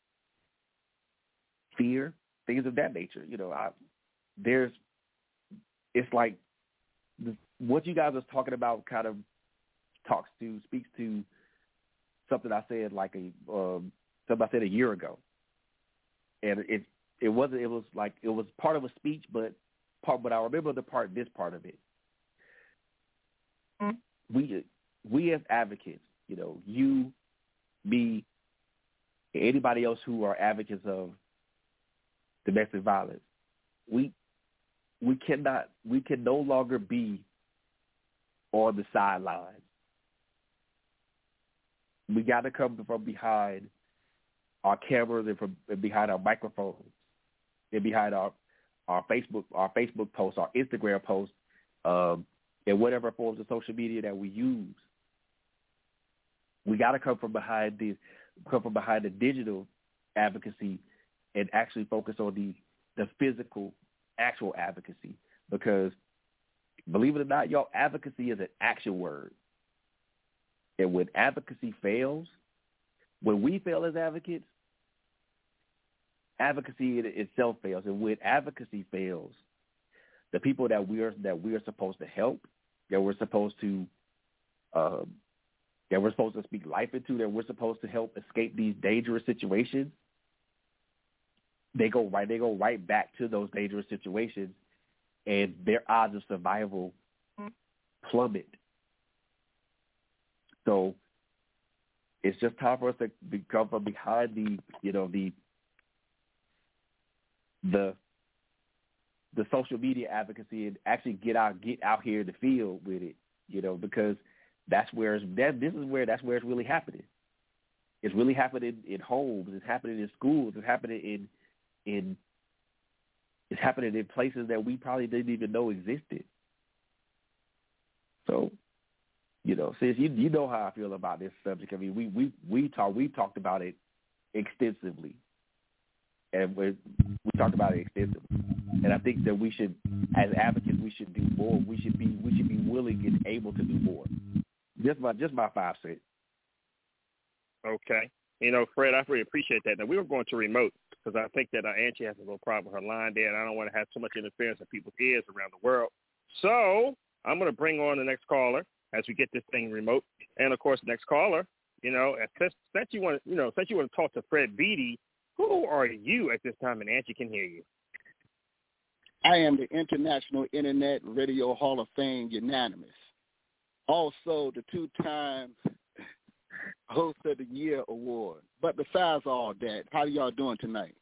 [SPEAKER 11] fear, things of that nature. You know, I, there's, it's like the, what you guys are talking about kind of talks to, speaks to something I said like a, um, something I said a year ago. And it, it wasn't, it was like, it was part of a speech, but part, but I remember the part, this part of it. We, we as advocates, you know, you, me, anybody else who are advocates of domestic violence, we, we cannot, we can no longer be on the sidelines. We got to come from behind our cameras and from and behind our microphones and behind our, our Facebook, our Facebook posts, our Instagram posts, um, and whatever forms of social media that we use. We got to come from behind the, come from behind the digital advocacy and actually focus on the, the physical, actual advocacy. Because believe it or not, y'all, advocacy is an action word. And when advocacy fails, when we fail as advocates, advocacy in itself fails. And when advocacy fails, the people that we are that we are supposed to help, that we're supposed to um, that we're supposed to speak life into, that we're supposed to help escape these dangerous situations, they go right they go right back to those dangerous situations, and their odds of survival plummet. So it's just time for us to become from behind the, you know, the the the social media advocacy and actually get out get out here in the field with it, you know, because that's where it's, that this is where that's where it's really happening. It's really happening in homes. It's happening in schools. It's happening in in it's happening in places that we probably didn't even know existed. So, you know, since you you know how I feel about this subject. I mean, we we we talk we talked about it extensively, and we we talked about it extensively. And I think that we should, as advocates, we should do more. We should be we should be willing and able to do more. Just my just my five cents.
[SPEAKER 8] Okay, you know, Fred, I really appreciate that. Now we were going to remote because I think that uh, Angie has a little problem with her line there, and I don't want to have too much interference in people's ears around the world. So I'm going to bring on the next caller as we get this thing remote. And of course, next caller, you know, since, since you want, you know, since you want to talk to Fred Beatty, who are you at this time? And Angie can hear you.
[SPEAKER 12] I am the International Internet Radio Hall of Fame unanimous. Also, the two-time Host of the Year award. But besides all that, how are y'all doing tonight?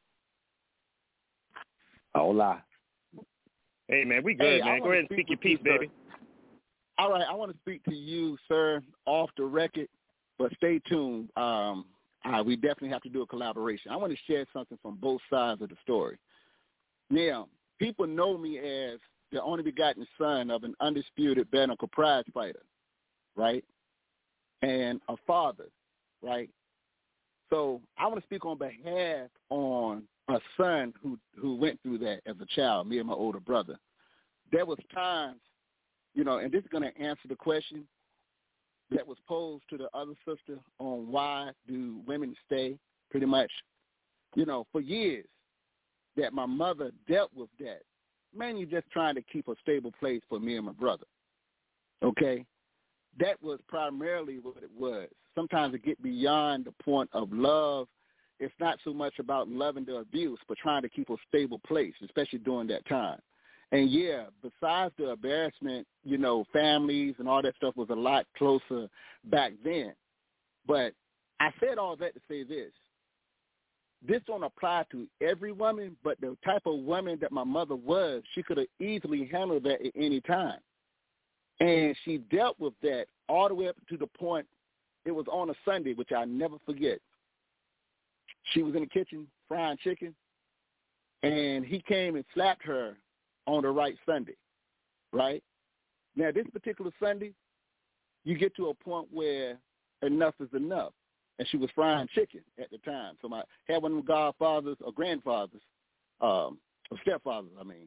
[SPEAKER 11] Hola.
[SPEAKER 8] Hey, man, we good, hey, man. Go ahead and speak your piece, baby.
[SPEAKER 12] All right, I want to speak to you, sir, off the record, but stay tuned. Um, uh, we definitely have to do a collaboration. I want to share something from both sides of the story. Now, people know me as the only begotten son of an undisputed Banneker prize fighter, right, and a father, right? So I want to speak on behalf on a son who, who went through that as a child, me and my older brother. There was times, you know, and this is going to answer the question that was posed to the other sister on why do women stay, pretty much, you know, for years that my mother dealt with that, mainly just trying to keep a stable place for me and my brother, okay? That was primarily what it was. Sometimes it get beyond the point of love. It's not so much about loving the abuse, but trying to keep a stable place, especially during that time. And, yeah, besides the embarrassment, you know, families and all that stuff was a lot closer back then. But I said all that to say this. This don't apply to every woman, but the type of woman that my mother was, she could have easily handled that at any time. And she dealt with that all the way up to the point, it was on a Sunday, which I'll never forget. She was in the kitchen frying chicken, and he came and slapped her on the right Sunday, right? Now, this particular Sunday, you get to a point where enough is enough. And she was frying chicken at the time. So I had one of them godfathers or grandfathers, um, or stepfathers, I mean,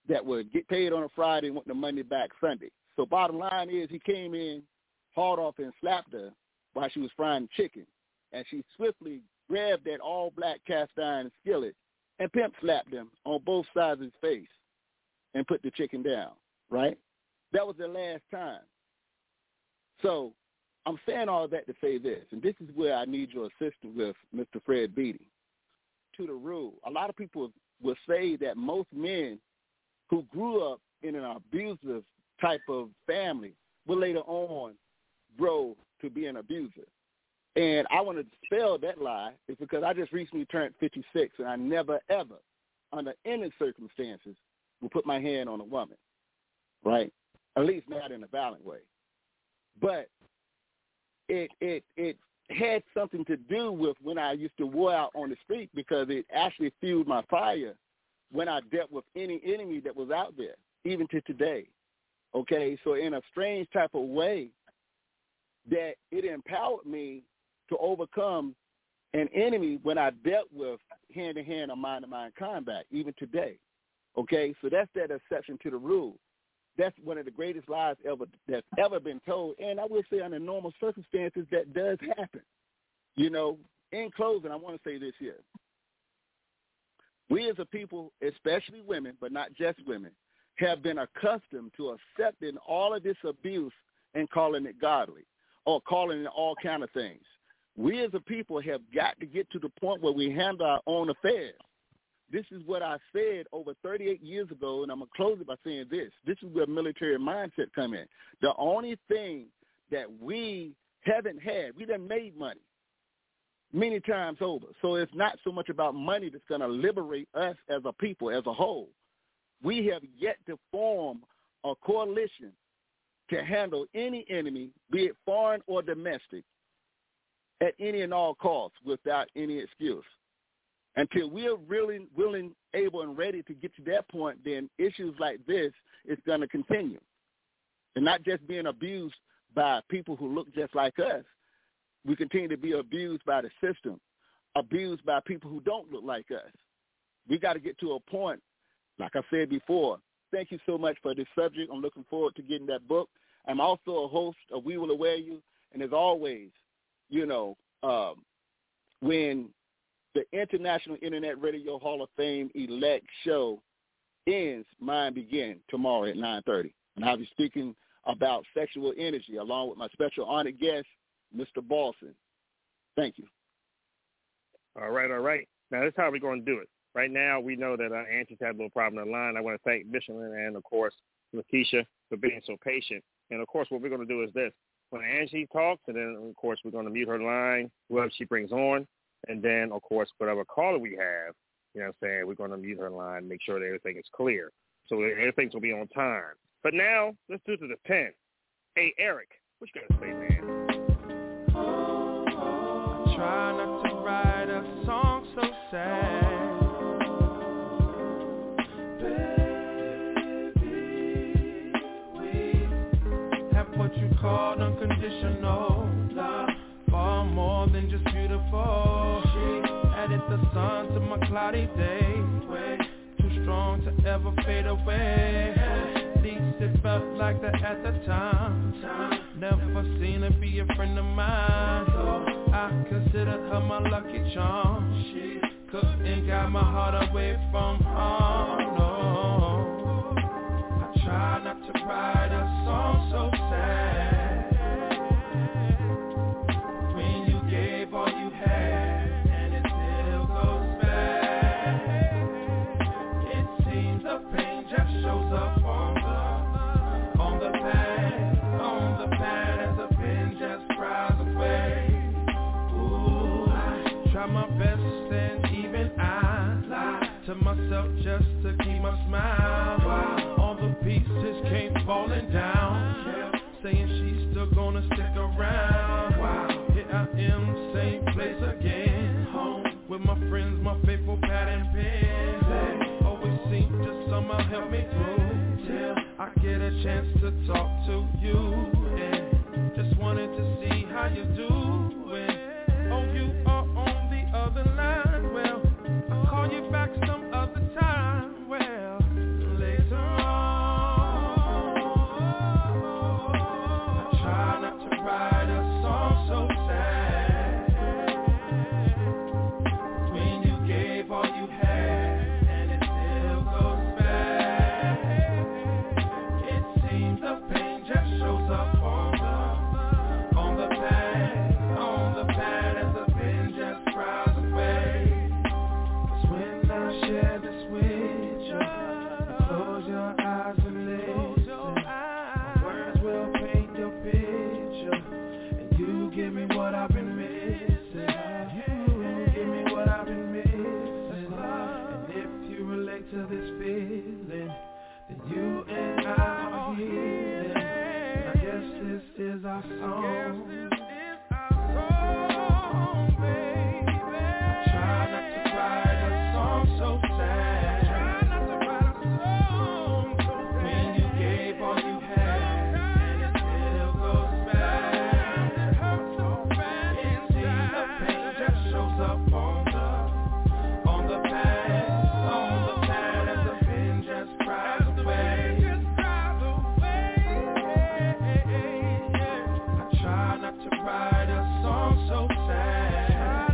[SPEAKER 12] that would get paid on a Friday and want the money back Sunday. So bottom line is he came in, hauled off and slapped her while she was frying chicken. And she swiftly grabbed that all-black cast iron skillet and pimp slapped him on both sides of his face and put the chicken down, right? That was the last time. So I'm saying all that to say this, and this is where I need your assistance with Mister Fred Beatty. To the rule, a lot of people will say that most men who grew up in an abusive type of family will later on grow to be an abuser. And I want to dispel that lie. It's because I just recently turned fifty-six, and I never, ever, under any circumstances, will put my hand on a woman, right? At least not in a violent way. But it it it had something to do with when I used to war out on the street, because it actually fueled my fire when I dealt with any enemy that was out there, even to today. Okay, so in a strange type of way, that it empowered me to overcome an enemy when I dealt with hand-to-hand or mind-to-mind combat, even today. Okay, so that's that exception to the rule. That's one of the greatest lies ever that's ever been told, and I will say under normal circumstances that does happen. You know, in closing, I want to say this here. We as a people, especially women, but not just women, have been accustomed to accepting all of this abuse and calling it godly or calling it all kind of things. We as a people have got to get to the point where we handle our own affairs. This is what I said over thirty-eight years ago, and I'm going to close it by saying this. This is where military mindset come in. The only thing that we haven't had, we done made money many times over. So it's not so much about money that's going to liberate us as a people, as a whole. We have yet to form a coalition to handle any enemy, be it foreign or domestic, at any and all costs without any excuse. Until we are really willing, able, and ready to get to that point, then issues like this is going to continue. And not just being abused by people who look just like us. We continue to be abused by the system, abused by people who don't look like us. We got to get to a point, like I said before. Thank you so much for this subject. I'm looking forward to getting that book. I'm also a host of We Will Aware You. And as always, you know, um, when the International Internet Radio Hall of Fame Elect show ends, mine begins tomorrow at nine thirty. And I'll be speaking about sexual energy along with my special honored guest, Mister Boston. Thank you.
[SPEAKER 13] All right, all right. Now, this is how we're going to do it. Right now, we know that uh, Angie's had a little problem on the line. I want to thank Michelin and, of course, Lakeisha for being so patient. And, of course, what we're going to do is this. When Angie talks, and then, of course, we're going to mute her line, whoever she brings on. And then, of course, whatever caller we have, you know what I'm saying, we're going to mute her line, make sure that everything is clear. So everything's going to be on time. But now, let's do it to the pen. Hey, Eric, what you got to say, man?
[SPEAKER 5] I try not to write a song so sad. What you call unconditional love, far more than just beautiful. She added the sun to my cloudy day, way too strong to ever fade away. At least it felt like that at the time. Never seen her be a friend of mine, so I considered her my lucky charm. She couldn't guide my heart away from harm, no. I try not to write a song so sad. When you gave all you had and it still goes bad. It seems the pain just shows up on the on the pad, on the pad as the pen just cries away. Ooh, I try my best and even I lie to myself just to keep my smile. Wow. Pieces came falling down, yeah, saying she's still gonna stick around. Wow, here I am, same place again, home with my friends, my faithful pad and pen. They always seem to somehow help me through till I get a chance to talk to you. And just wanted to see how you doing. Oh, you are on the other line. Well, I'll call you back some other time. Well, later
[SPEAKER 10] shows up on the, on the pad, on the pad as the pen just cries away. 'Cause when I share this with you, you close your eyes and listen. My words will paint your picture, and you give me what I've been missing. You give me what I've been missing. And if you relate to this feeling, then you and I are healing. I guess this is our song. I try not to write a song so sad. When you gave all you had, and it still goes bad. It seems the pain just shows up on the, on the pad, on the pad as the pen just cries away. I try not to write a song so sad.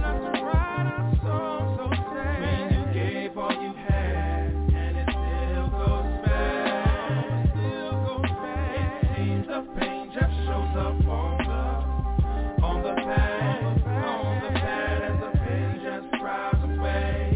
[SPEAKER 10] When you gave all you had, and it still goes bad. It seems the pain just shows up on the, on the pad, on the pad as the pen just cries away.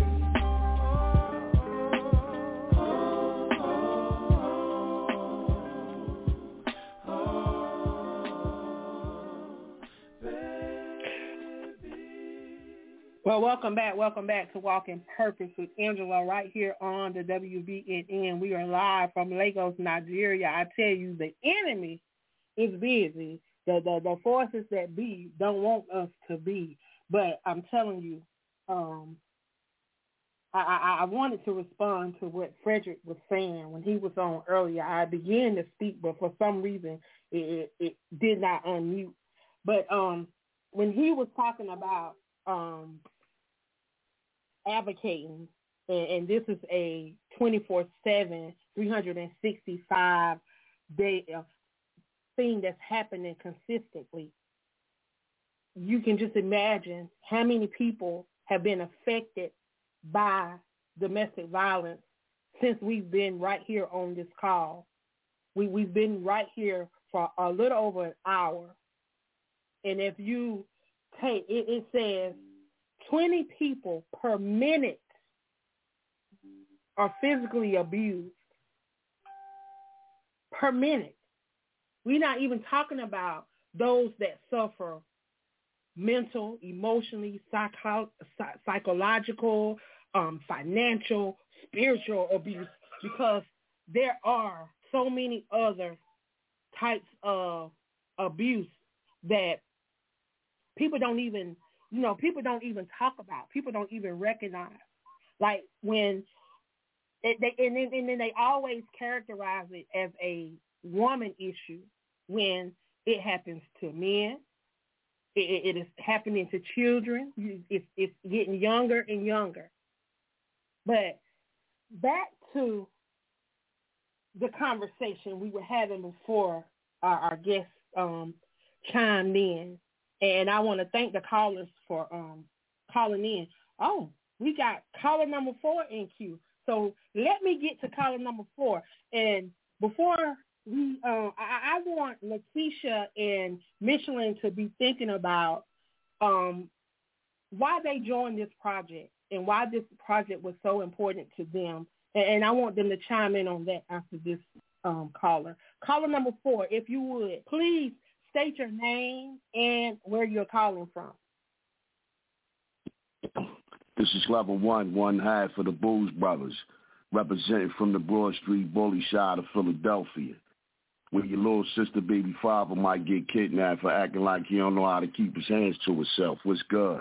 [SPEAKER 4] Well, welcome back. Welcome back to Walking Purpose with Angela right here on the W B N N. We are live from Lagos, Nigeria. I tell you, the enemy is busy. The, the, the forces that be don't want us to be. But I'm telling you, um, I, I, I wanted to respond to what Frederick was saying when he was on earlier. I began to speak, but for some reason it, it, it did not unmute. But um, when he was talking about um, advocating, and, and this is a twenty-four seven, three hundred sixty-five day uh, thing that's happening consistently, you can just imagine how many people have been affected by domestic violence since we've been right here on this call. We, we've been right here for a little over an hour. And if you take, it, it says twenty people per minute are physically abused per minute. We're not even talking about those that suffer mental, emotionally, psycho- psychological, um, financial, spiritual abuse, because there are so many other types of abuse that people don't even, you know, people don't even talk about. People don't even recognize. Like when, it, they, and, then, and then they always characterize it as a woman issue when it happens to men. It, it is happening to children. It's, it's getting younger and younger. But back to the conversation we were having before our, our guests um, chimed in. And I want to thank the callers for um, calling in. Oh, we got caller number four in queue. So let me get to caller number four. And before we, uh, I, I want Lakeisha and Michelin to be thinking about um, why they joined this project and why this project was so important to them. And, and I want them to chime in on that after this um, caller. Caller number four, if you would, please state your name and where you're calling from.
[SPEAKER 14] This is level one, one half of the Booze Brothers, representing from the Broad Street bully side of Philadelphia, where your little sister baby father might get kidnapped for acting like he don't know how to keep his hands to himself. What's good?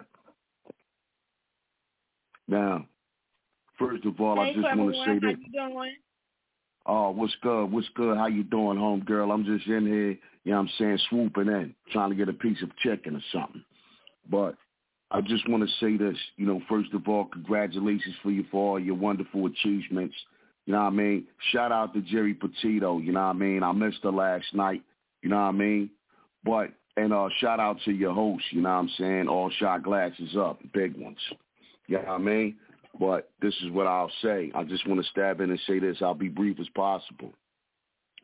[SPEAKER 14] Now, first of all,
[SPEAKER 4] hey,
[SPEAKER 14] I just want to say that.
[SPEAKER 4] How you doing?
[SPEAKER 14] Oh, what's good? What's good? How you doing, home girl? I'm just in here, you know what I'm saying, swooping in, trying to get a piece of chicken or something. But I just want to say this, you know, first of all, congratulations for you for all your wonderful achievements. You know what I mean? Shout out to Jerry Petito, you know what I mean? I missed her last night, you know what I mean? But, and uh, shout out to your host, you know what I'm saying? All shot glasses up, big ones. You know what I mean? But this is what I'll say. I just want to stab in and say this. I'll be brief as possible.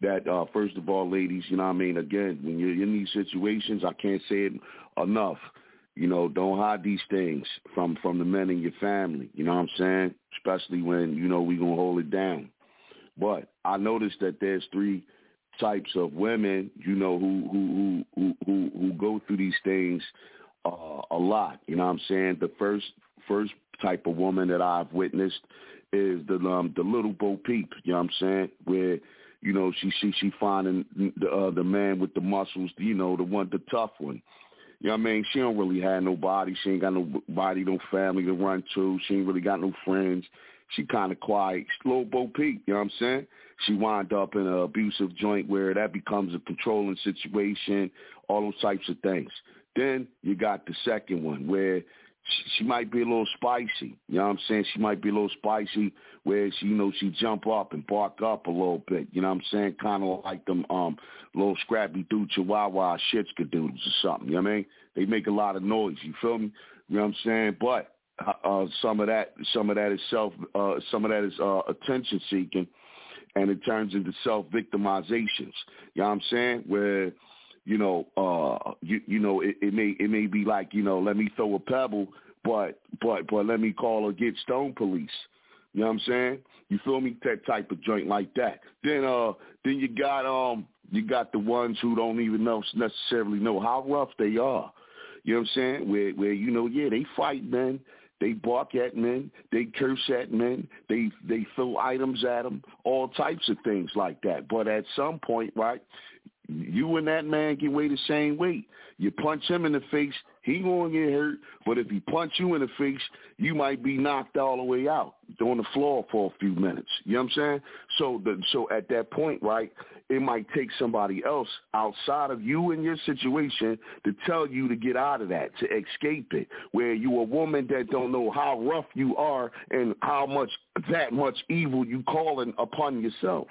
[SPEAKER 14] that uh, first of all, ladies, you know what I mean? Again, when you're in these situations, I can't say it enough. You know, don't hide these things from, from the men in your family. You know what I'm saying? Especially when, you know, we going to hold it down. But I noticed that there's three types of women, you know, who who who who, who go through these things uh, a lot. You know what I'm saying? The first first type of woman that I've witnessed is the um, the little Bo Peep. You know what I'm saying? Where, you know, she she she finding the uh, the man with the muscles, you know, the one, the tough one. You know what I mean? She don't really have nobody. She ain't got nobody, no family to run to. She ain't really got no friends. She kind of quiet. Little Bo Peep, you know what I'm saying? She wind up in an abusive joint where that becomes a controlling situation, all those types of things. Then you got the second one where she, she might be a little spicy. You know what I'm saying? She might be a little spicy where she, you know, she jump up and bark up a little bit. You know what I'm saying? Kind of like them um little scrappy doo chihuahua shit skadoodles or something. You know what I mean? They make a lot of noise. You feel me? You know what I'm saying? But uh, some of that, some of that is self, uh, some of that is uh, attention seeking, and it turns into self victimizations. You know what I'm saying? Where, you know, uh, you you know, it, it may it may be like, you know, let me throw a pebble, but but but let me call or get stone police. You know what I'm saying? You feel me? That type of joint like that. Then uh then you got um you got the ones who don't even know necessarily know how rough they are. You know what I'm saying? Where where you know, yeah, they fight men, they bark at men, they curse at men, they they throw items at them, all types of things like that. But at some point, right, you and that man get weigh the same weight. You punch him in the face, he gonna get hurt. But if he punch you in the face, you might be knocked all the way out on the floor for a few minutes. You know what I'm saying? So the, so at that point, right, it might take somebody else outside of you and your situation to tell you to get out of that, to escape it. Where you a woman that don't know how rough you are and how much that much evil you calling upon yourself.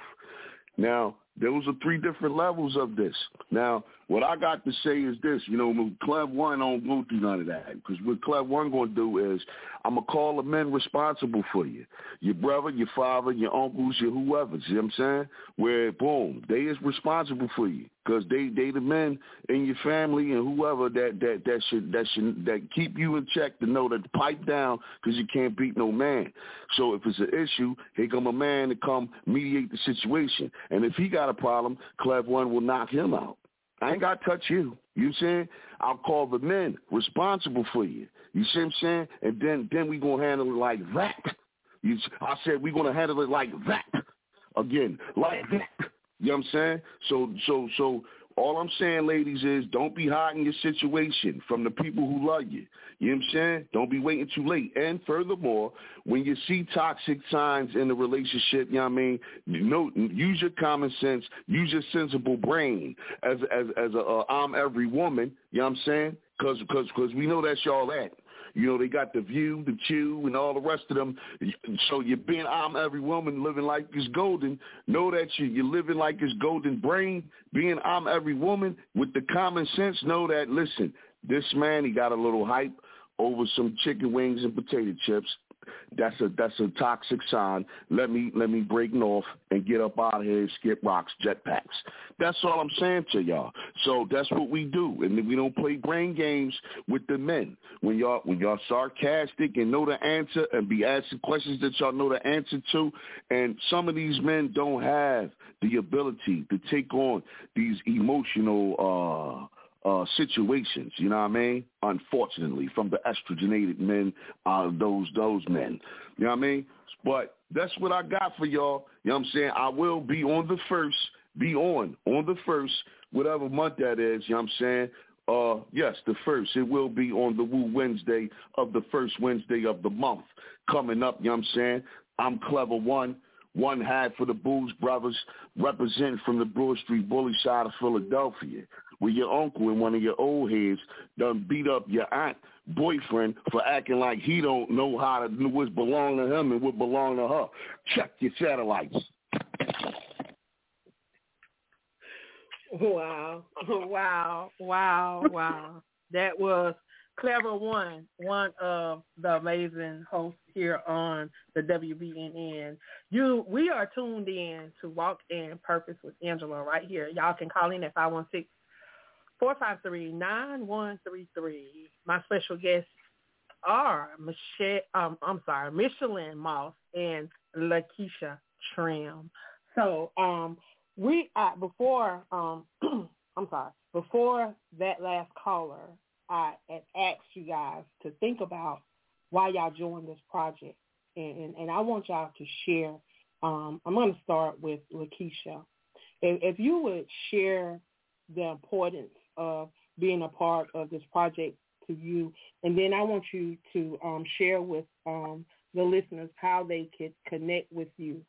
[SPEAKER 14] Now, those are three different levels of this. Now, what I got to say is this, you know, Clev One don't go through none of that, because what Clev One going to do is I'm going to call the men responsible for you, your brother, your father, your uncles, your whoever, see what I'm saying? Where, boom, they is responsible for you, because they, they the men in your family and whoever that, that, that should that should that keep you in check to know that pipe down, because you can't beat no man. So if it's an issue, here come a man to come mediate the situation. And if he got a problem, Clev One will knock him out. I ain't got to touch you. You know what I'm saying? I'll call the men responsible for you. You see what I'm saying? And then, then we going to handle it like that. You, I said we're going to handle it like that. Again, like that. You know what I'm saying? So, so, so all I'm saying, ladies, is don't be hiding your situation from the people who love you. You know what I'm saying? Don't be waiting too late. And furthermore, when you see toxic signs in the relationship, you know what I mean? You know, use your common sense, use your sensible brain as as as a uh, I'm every woman. You know what I'm saying? Because because because we know that's y'all at. You know, they got The View, The Chew, and all the rest of them. So you're being I'm every woman living like it's golden. Know that you, you're living like it's golden brain. Being I'm every woman with the common sense, know that, listen, this man, he got a little hype over some chicken wings and potato chips. That's a that's a toxic sign. Let me let me break off and get up out of here and skip rocks, jetpacks. That's all I'm saying to y'all. So that's what we do, and we don't play brain games with the men. When y'all when y'all sarcastic and know the answer and be asking questions that y'all know the answer to, and some of these men don't have the ability to take on these emotional uh Uh, situations, you know what I mean? Unfortunately, from the estrogenated men, uh, those those men, you know what I mean? But that's what I got for y'all. You know what I'm saying? I will be on the first, be on, on the first, whatever month that is, you know what I'm saying? Uh, yes, the first. It will be on the Woo Wednesday of the first Wednesday of the month coming up, you know what I'm saying? I'm Clever One. One half for the Booze Brothers, represent from the Broad Street bully side of Philadelphia, where your uncle and one of your old heads done beat up your aunt boyfriend for acting like he don't know how to know what belong to him and what belong to her. Check your satellites.
[SPEAKER 4] Wow, wow, wow, wow. That was Clever One, one of the amazing hosts here on the W B N N. You, we are tuned in to Walk in Purpose with Angela right here. Y'all can call in at five one six, four five three, nine one three three. My special guests are Michelle, um, I'm sorry, Michelin Moss and Lakeisha Trim. So um, we, uh, before, um, I'm sorry, before that last caller, I had asked you guys to think about why y'all joined this project. And, and, and I want y'all to share. Um, I'm going to start with Lakeisha. If, if you would share the importance of being a part of this project to you, and then I want you to um, share with um, the listeners how they could connect with you.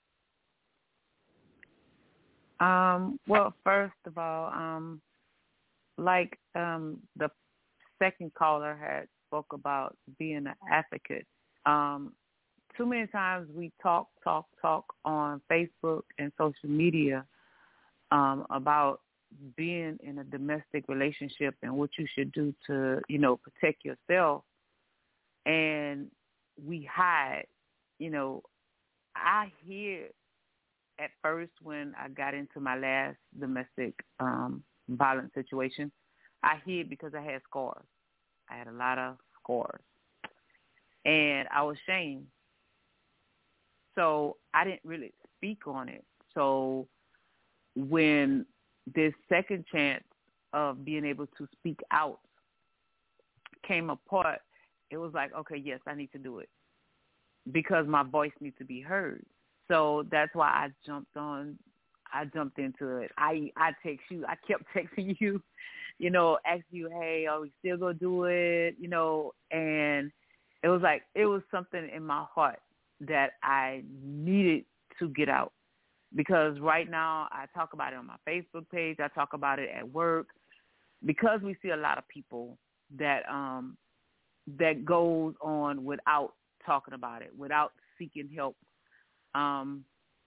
[SPEAKER 6] Um, well, first of all, um, like um, the second caller had spoke about being an advocate. Um, too many times we talk, talk, talk on Facebook and social media um, about being in a domestic relationship and what you should do to, you know, protect yourself. And we hide, you know, I hear at first when I got into my last domestic um, violence situation, I hid because I had scars. I had a lot of scars. And I was ashamed. So I didn't really speak on it. So when this second chance of being able to speak out came apart, it was like, okay, yes, I need to do it because my voice needs to be heard. So that's why I jumped on, I jumped into it. I, I text you, I kept texting you, you know, asking you, hey, are we still going to do it? You know, and it was like, it was something in my heart that I needed to get out. Because right now I talk about it on my Facebook page. I talk about it at work because we see a lot of people that um, that goes on without talking about it, without seeking help. Um,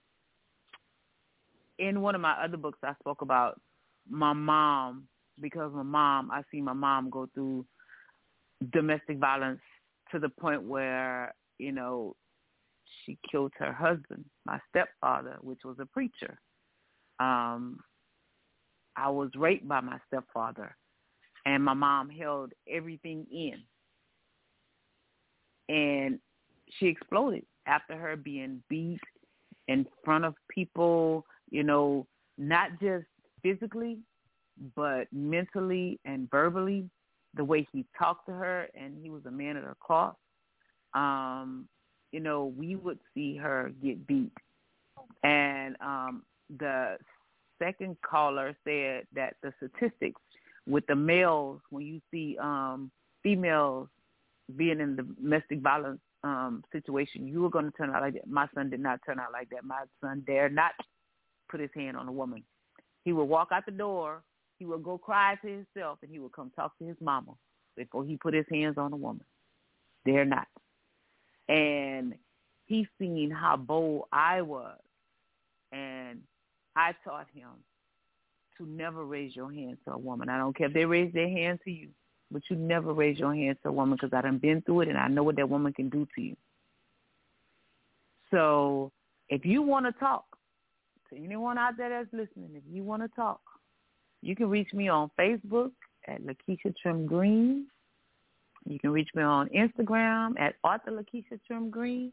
[SPEAKER 6] in one of my other books, I spoke about my mom because my mom, I see my mom go through domestic violence to the point where, you know, she killed her husband, my stepfather, which was a preacher. Um, I was raped by my stepfather, and my mom held everything in. And she exploded after her being beat in front of people, you know, not just physically, but mentally and verbally, the way he talked to her, and he was a man of the cloth. Um, you know, we would see her get beat. And um, the second caller said that the statistics with the males, when you see um, females being in the domestic violence um, situation, you were going to turn out like that. My son did not turn out like that. My son dared not put his hand on a woman. He would walk out the door, he would go cry to himself, and he would come talk to his mama before he put his hands on a woman. Dare not. And he seen how bold I was, and I taught him to never raise your hand to a woman. I don't care if they raise their hand to you, but you never raise your hand to a woman because I done been through it, and I know what that woman can do to you. So if you want to talk to anyone out there that's listening, if you want to talk, you can reach me on Facebook at Lakeisha Trim Green. You can reach me on Instagram at Author Lakeisha Trim Green.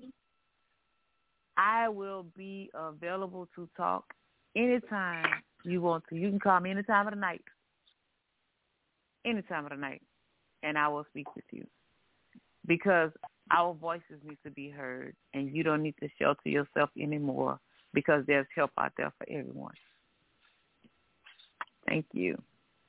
[SPEAKER 6] I will be available to talk anytime you want to. You can call me any time of the night. Any time of the night. And I will speak with you. Because our voices need to be heard, and you don't need to shelter yourself anymore because there's help out there for everyone. Thank you.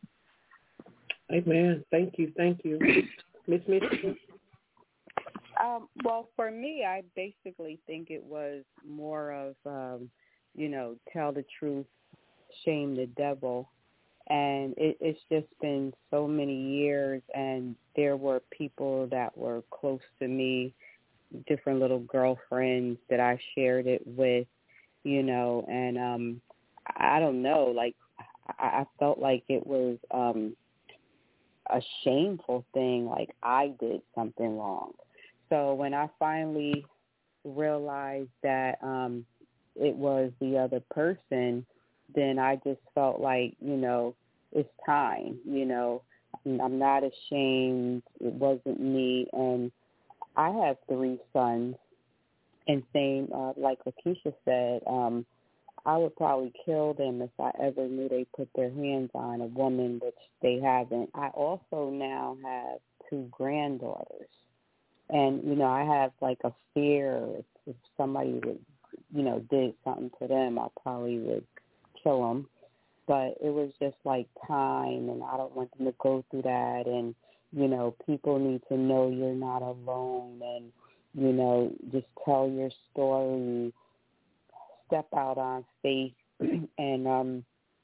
[SPEAKER 4] Amen. Thank you. Thank you. Miss Mitchell?
[SPEAKER 7] Um, well, for me, I basically think it was more of, um, you know, tell the truth, shame the devil. And it, it's just been so many years, and there were people that were close to me, different little girlfriends that I shared it with, you know, and um, I don't know, like I, I felt like it was um, a shameful thing, like I did something wrong. So when I finally realized that um, it was the other person, then I just felt like, you know, it's time, you know. I'm not ashamed. It wasn't me. And I have three sons. And same, uh, like Lakeisha said, um, I would probably kill them if I ever knew they put their hands on a woman, which they haven't. I also now have two granddaughters. And, you know, I have like a fear if, if somebody would, you know, did something to them, I probably would kill them. But it was just like time, and I don't want them to go through that. And, you know, people need to know you're not alone, and, you know, just tell your story, step out on faith, and, um,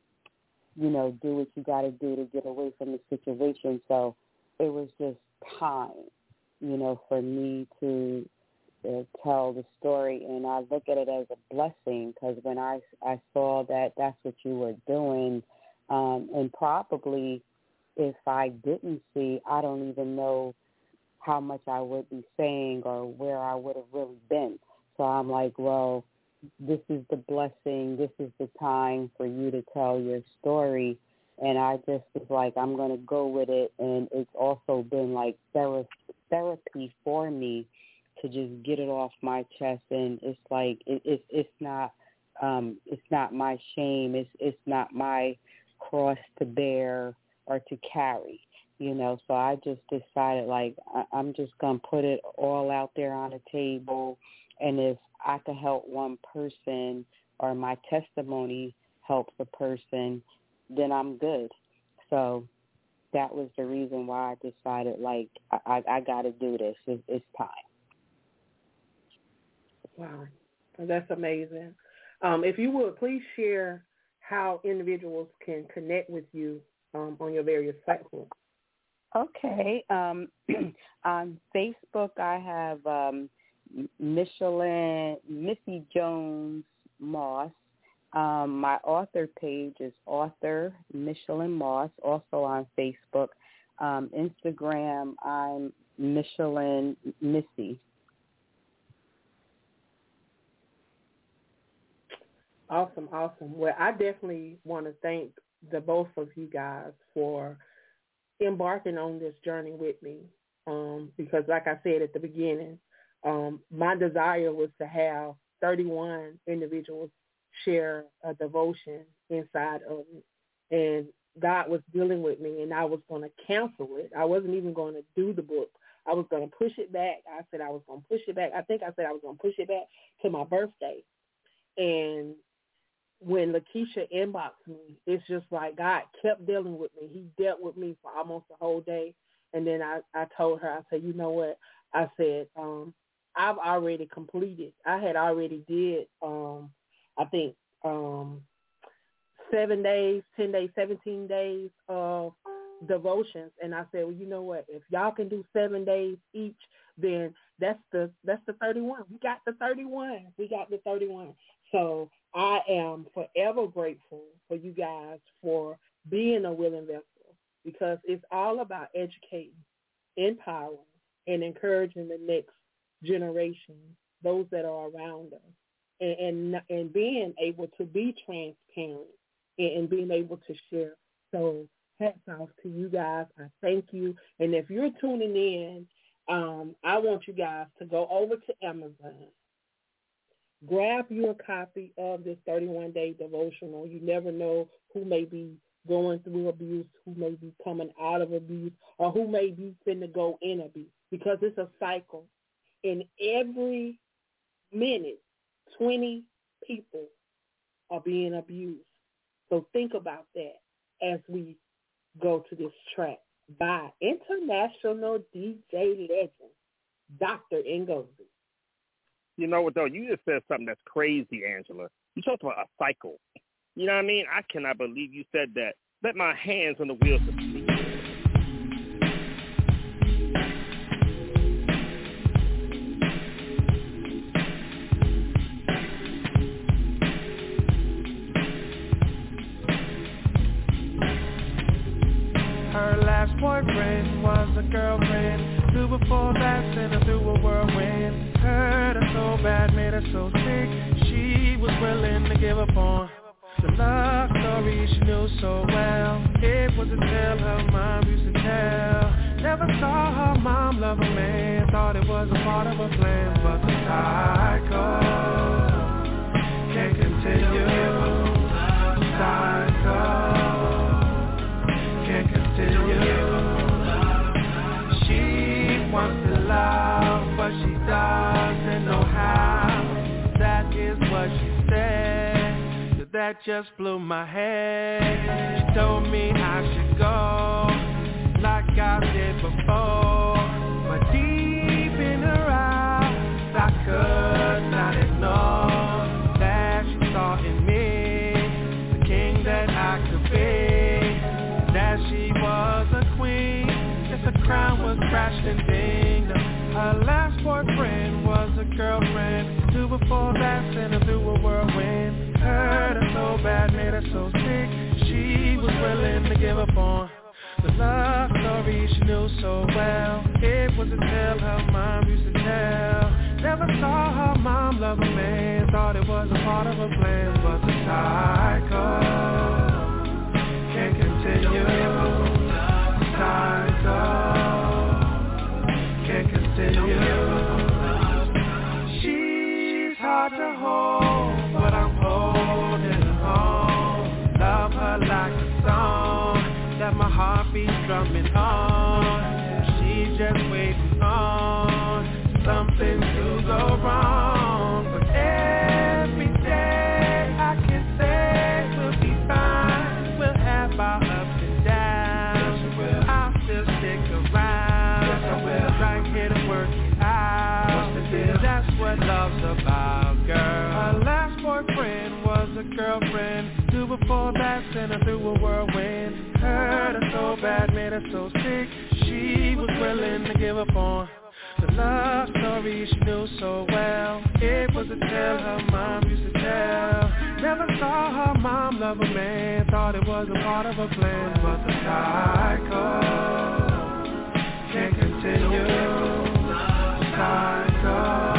[SPEAKER 7] you know, do what you got to do to get away from the situation. So it was just time, you know, for me to uh, tell the story. And I look at it as a blessing, because when I, I saw that that's what you were doing, um, and probably if I didn't see, I don't even know how much I would be saying or where I would have really been. So I'm like, well, this is the blessing. This is the time for you to tell your story. And I just was like, I'm going to go with it. And it's also been like thera- therapy for me to just get it off my chest. And it's like, it, it, it's not, um, it's not my shame. It's, it's not my cross to bear or to carry, you know. So I just decided, like, I, I'm just going to put it all out there on the table. And if I could help one person or my testimony helps a person, then I'm good. So that was the reason why I decided, like, I, I, I got to do this. It, it's time.
[SPEAKER 4] Wow. That's amazing. Um, if you would, please share how individuals can connect with you um, on your various platforms.
[SPEAKER 7] Okay. Um, on Facebook, I have um, Michelin, Missy Jones Moss. Um, my author page is author Michelin Moss, also on Facebook. Um, Instagram, I'm Michelin Missy.
[SPEAKER 4] Awesome, awesome. Well, I definitely want to thank the both of you guys for embarking on this journey with me, um, because like I said at the beginning, um, my desire was to have thirty-one individuals share a devotion inside of it. And God was dealing with me, and I was going to cancel it. I wasn't even going to do the book. I was going to push it back. I said I was going to push it back. I think I said I was going to push it back to my birthday. And when Lakeisha inboxed me, it's just like God kept dealing with me. He dealt with me for almost a whole day. And then I, I told her, I said, you know what? I said, um, I've already completed. I had already did, um, I think, um, seven days, ten days, seventeen days of devotions. And I said, well, you know what? If y'all can do seven days each, then that's the that's the thirty-one. We got the thirty-one. We got the thirty-one. So I am forever grateful for you guys for being a willing vessel, because it's all about educating, empowering, and encouraging the next generation, those that are around us, and and, and being able to be transparent and, and being able to share. So hats off to you guys. I thank you. And if you're tuning in, um, I want you guys to go over to Amazon. Grab you a copy of this thirty-one day devotional. You never know who may be going through abuse, who may be coming out of abuse, or who may be finna go in abuse, because it's a cycle. In every minute, twenty people are being abused. So think about that as we go to this track by international D J legend, Doctor Ngozi.
[SPEAKER 13] You know what, though? You just said something that's crazy, Angela. You talked about a cycle. You know what I mean? I cannot believe you said that. Let my hands on the wheels of speed.
[SPEAKER 10] Her laugh last boyfriend was a girlfriend. Two before that, sent her through a whirlwind. Hurt her so bad, made her so sick. She was willing to give up on the love story she knew so well. It was a tale her mom used to tell. Never saw her mom love a man. Thought it was a part of a plan, but the cycle can't continue. The cycle can't continue. She wants to love, but she doesn't know how. That is what she said. So that just blew my head. She told me I should go, like I did before. But deep in her eyes, I could not ignore that she saw in me the king that I could be. That she was a queen, yes, the crown was crashed and dinged. Her last boyfriend was a girlfriend. Two before that, sent her through a whirlwind. Hurt her so bad, made her so sick. She was willing to give up on the love story she knew so well. It was a tale her mom used to tell. Never saw her mom love a man. Thought it was a part of a plan, but the cycle can't continue. The cycle can't continue. She's hard to hold, but I'm holding her home. Love her like a song that my heart beats drumming on. She's just waiting on something to go wrong. But every day I can say we'll be fine. We'll have our ups and downs. I'll still stick around. Yes, I will. Right here to work it out. That's what love's about, girl. Her last boyfriend was a girlfriend. Two before that, sent her through a whirlwind. Hurt her so bad, made her so sick. She was willing to give up on the love story she knew so well. It was a tale her mom used to tell. Never saw her mom love a man. Thought it was a part of a plan, but the cycle can't continue. The cycle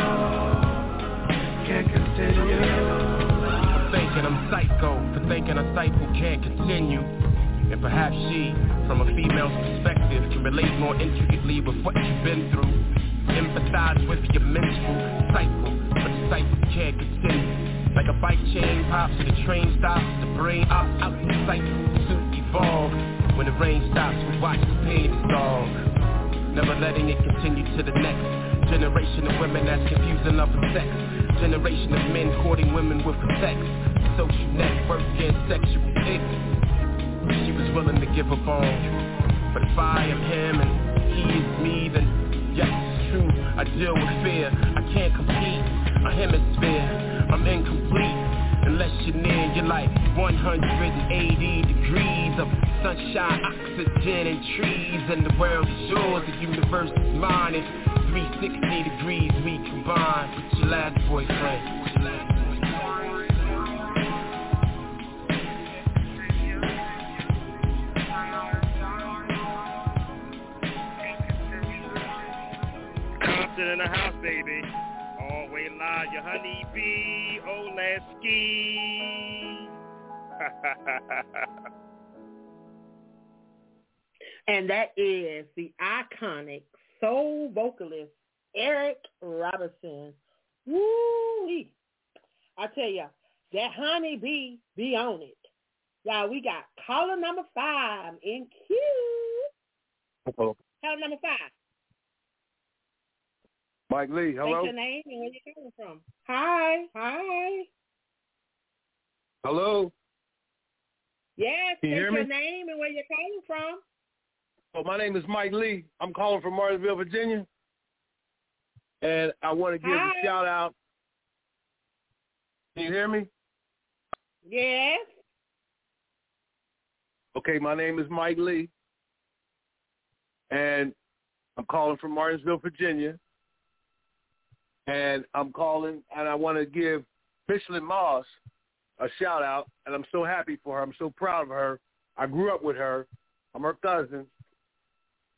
[SPEAKER 10] can't continue.
[SPEAKER 15] I'm thinking I'm psycho for thinking a cycle can't continue. And perhaps she, from a female's perspective, can relate more intricately with what you've been through. Empathize with your menstrual cycle, but the cycle can't continue. Like a bike chain pops and the train stops, the brain opts out the cycle to evolve. When the rain stops, we watch the pain dissolve, never letting it continue to the next generation of women that's confusing love and sex. Generation of men courting women with sex, social network and sexual ignorance. She was willing to give up on. But if I am him and he is me, then yes, it's true, I deal with fear. I can't compete, a hemisphere, I'm incomplete unless you're near. You're like one hundred eighty degrees of sunshine, oxygen and trees. And the world is yours, the universe is mine. It's three hundred sixty degrees we combine. With your last boyfriend.
[SPEAKER 13] In the house, baby. Always live, your honey bee, Oleski.
[SPEAKER 4] And that is the iconic soul vocalist, Eric Roberson. Woo-wee. I tell ya, that honey bee be on it. Y'all, we got caller number five in queue.
[SPEAKER 16] Uh-oh.
[SPEAKER 4] Caller number five.
[SPEAKER 16] Mike Lee, hello.
[SPEAKER 4] What's your name and where you coming from? Hi, hi.
[SPEAKER 16] Hello.
[SPEAKER 4] Yes,
[SPEAKER 16] Can you hear
[SPEAKER 4] your
[SPEAKER 16] me?
[SPEAKER 4] name and where you're calling from.
[SPEAKER 16] Oh, my name is Mike Lee. I'm calling from Martinsville, Virginia. And I want to give
[SPEAKER 4] Hi.
[SPEAKER 16] a shout out. Can you hear me?
[SPEAKER 4] Yes.
[SPEAKER 16] Okay, my name is Mike Lee. And I'm calling from Martinsville, Virginia. And I'm calling, and I want to give Michelin Moss a shout out, and I'm so happy for her. I'm so proud of her. I grew up with her. I'm her cousin,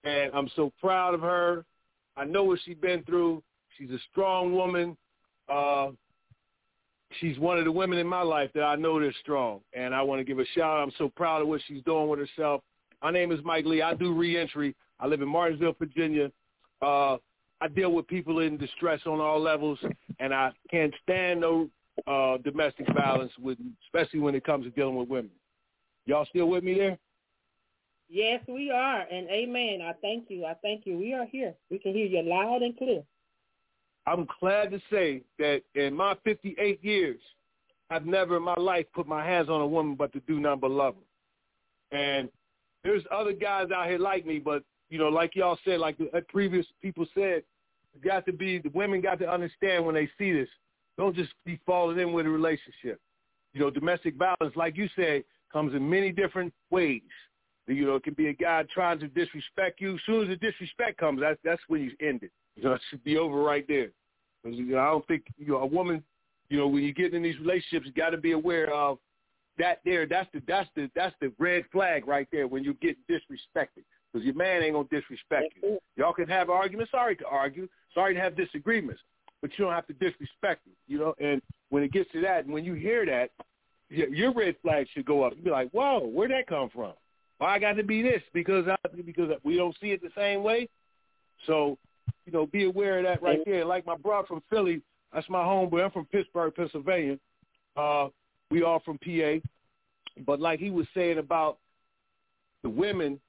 [SPEAKER 16] and I'm so proud of her. I know what she's been through. She's a strong woman. Uh, she's one of the women in my life that I know that's strong, and I want to give a shout out. I'm so proud of what she's doing with herself. My name is Mike Lee. I do reentry. I live in Martinsville, Virginia. Uh, I deal with people in distress on all levels, and I can't stand no uh, domestic violence, with, especially when it comes to dealing with women. Y'all still with me there?
[SPEAKER 4] Yes, we are, and amen. I thank you. I thank you. We are here. We can hear you loud and clear.
[SPEAKER 16] I'm glad to say that in my fifty-eight years, I've never in my life put my hands on a woman but to do nothing but love her. And there's other guys out here like me, but, you know, like y'all said, like the previous people said, it got to be, the women got to understand when they see this, don't just be falling in with a relationship. You know, domestic violence, like you said, comes in many different ways. You know, it can be a guy trying to disrespect you. As soon as the disrespect comes, that's that's when you end it. You know, it should be over right there. Because, you know, I don't think, you know, a woman, you know, when you get in these relationships, you got to be aware of that there. That's the that's the that's the red flag right there when you get disrespected. Because your man ain't gonna disrespect you. Y'all can have arguments. Sorry to argue. Sorry to have disagreements. But you don't have to disrespect him. You know, and when it gets to that, and when you hear that, your red flag should go up. You'd be like, whoa, where'd that come from? Why I got to be this? Because I, because we don't see it the same way. So, you know, be aware of that right there. Like my brother from Philly, that's my homeboy. I'm from Pittsburgh, Pennsylvania. Uh, we all from P A. But like he was saying about the women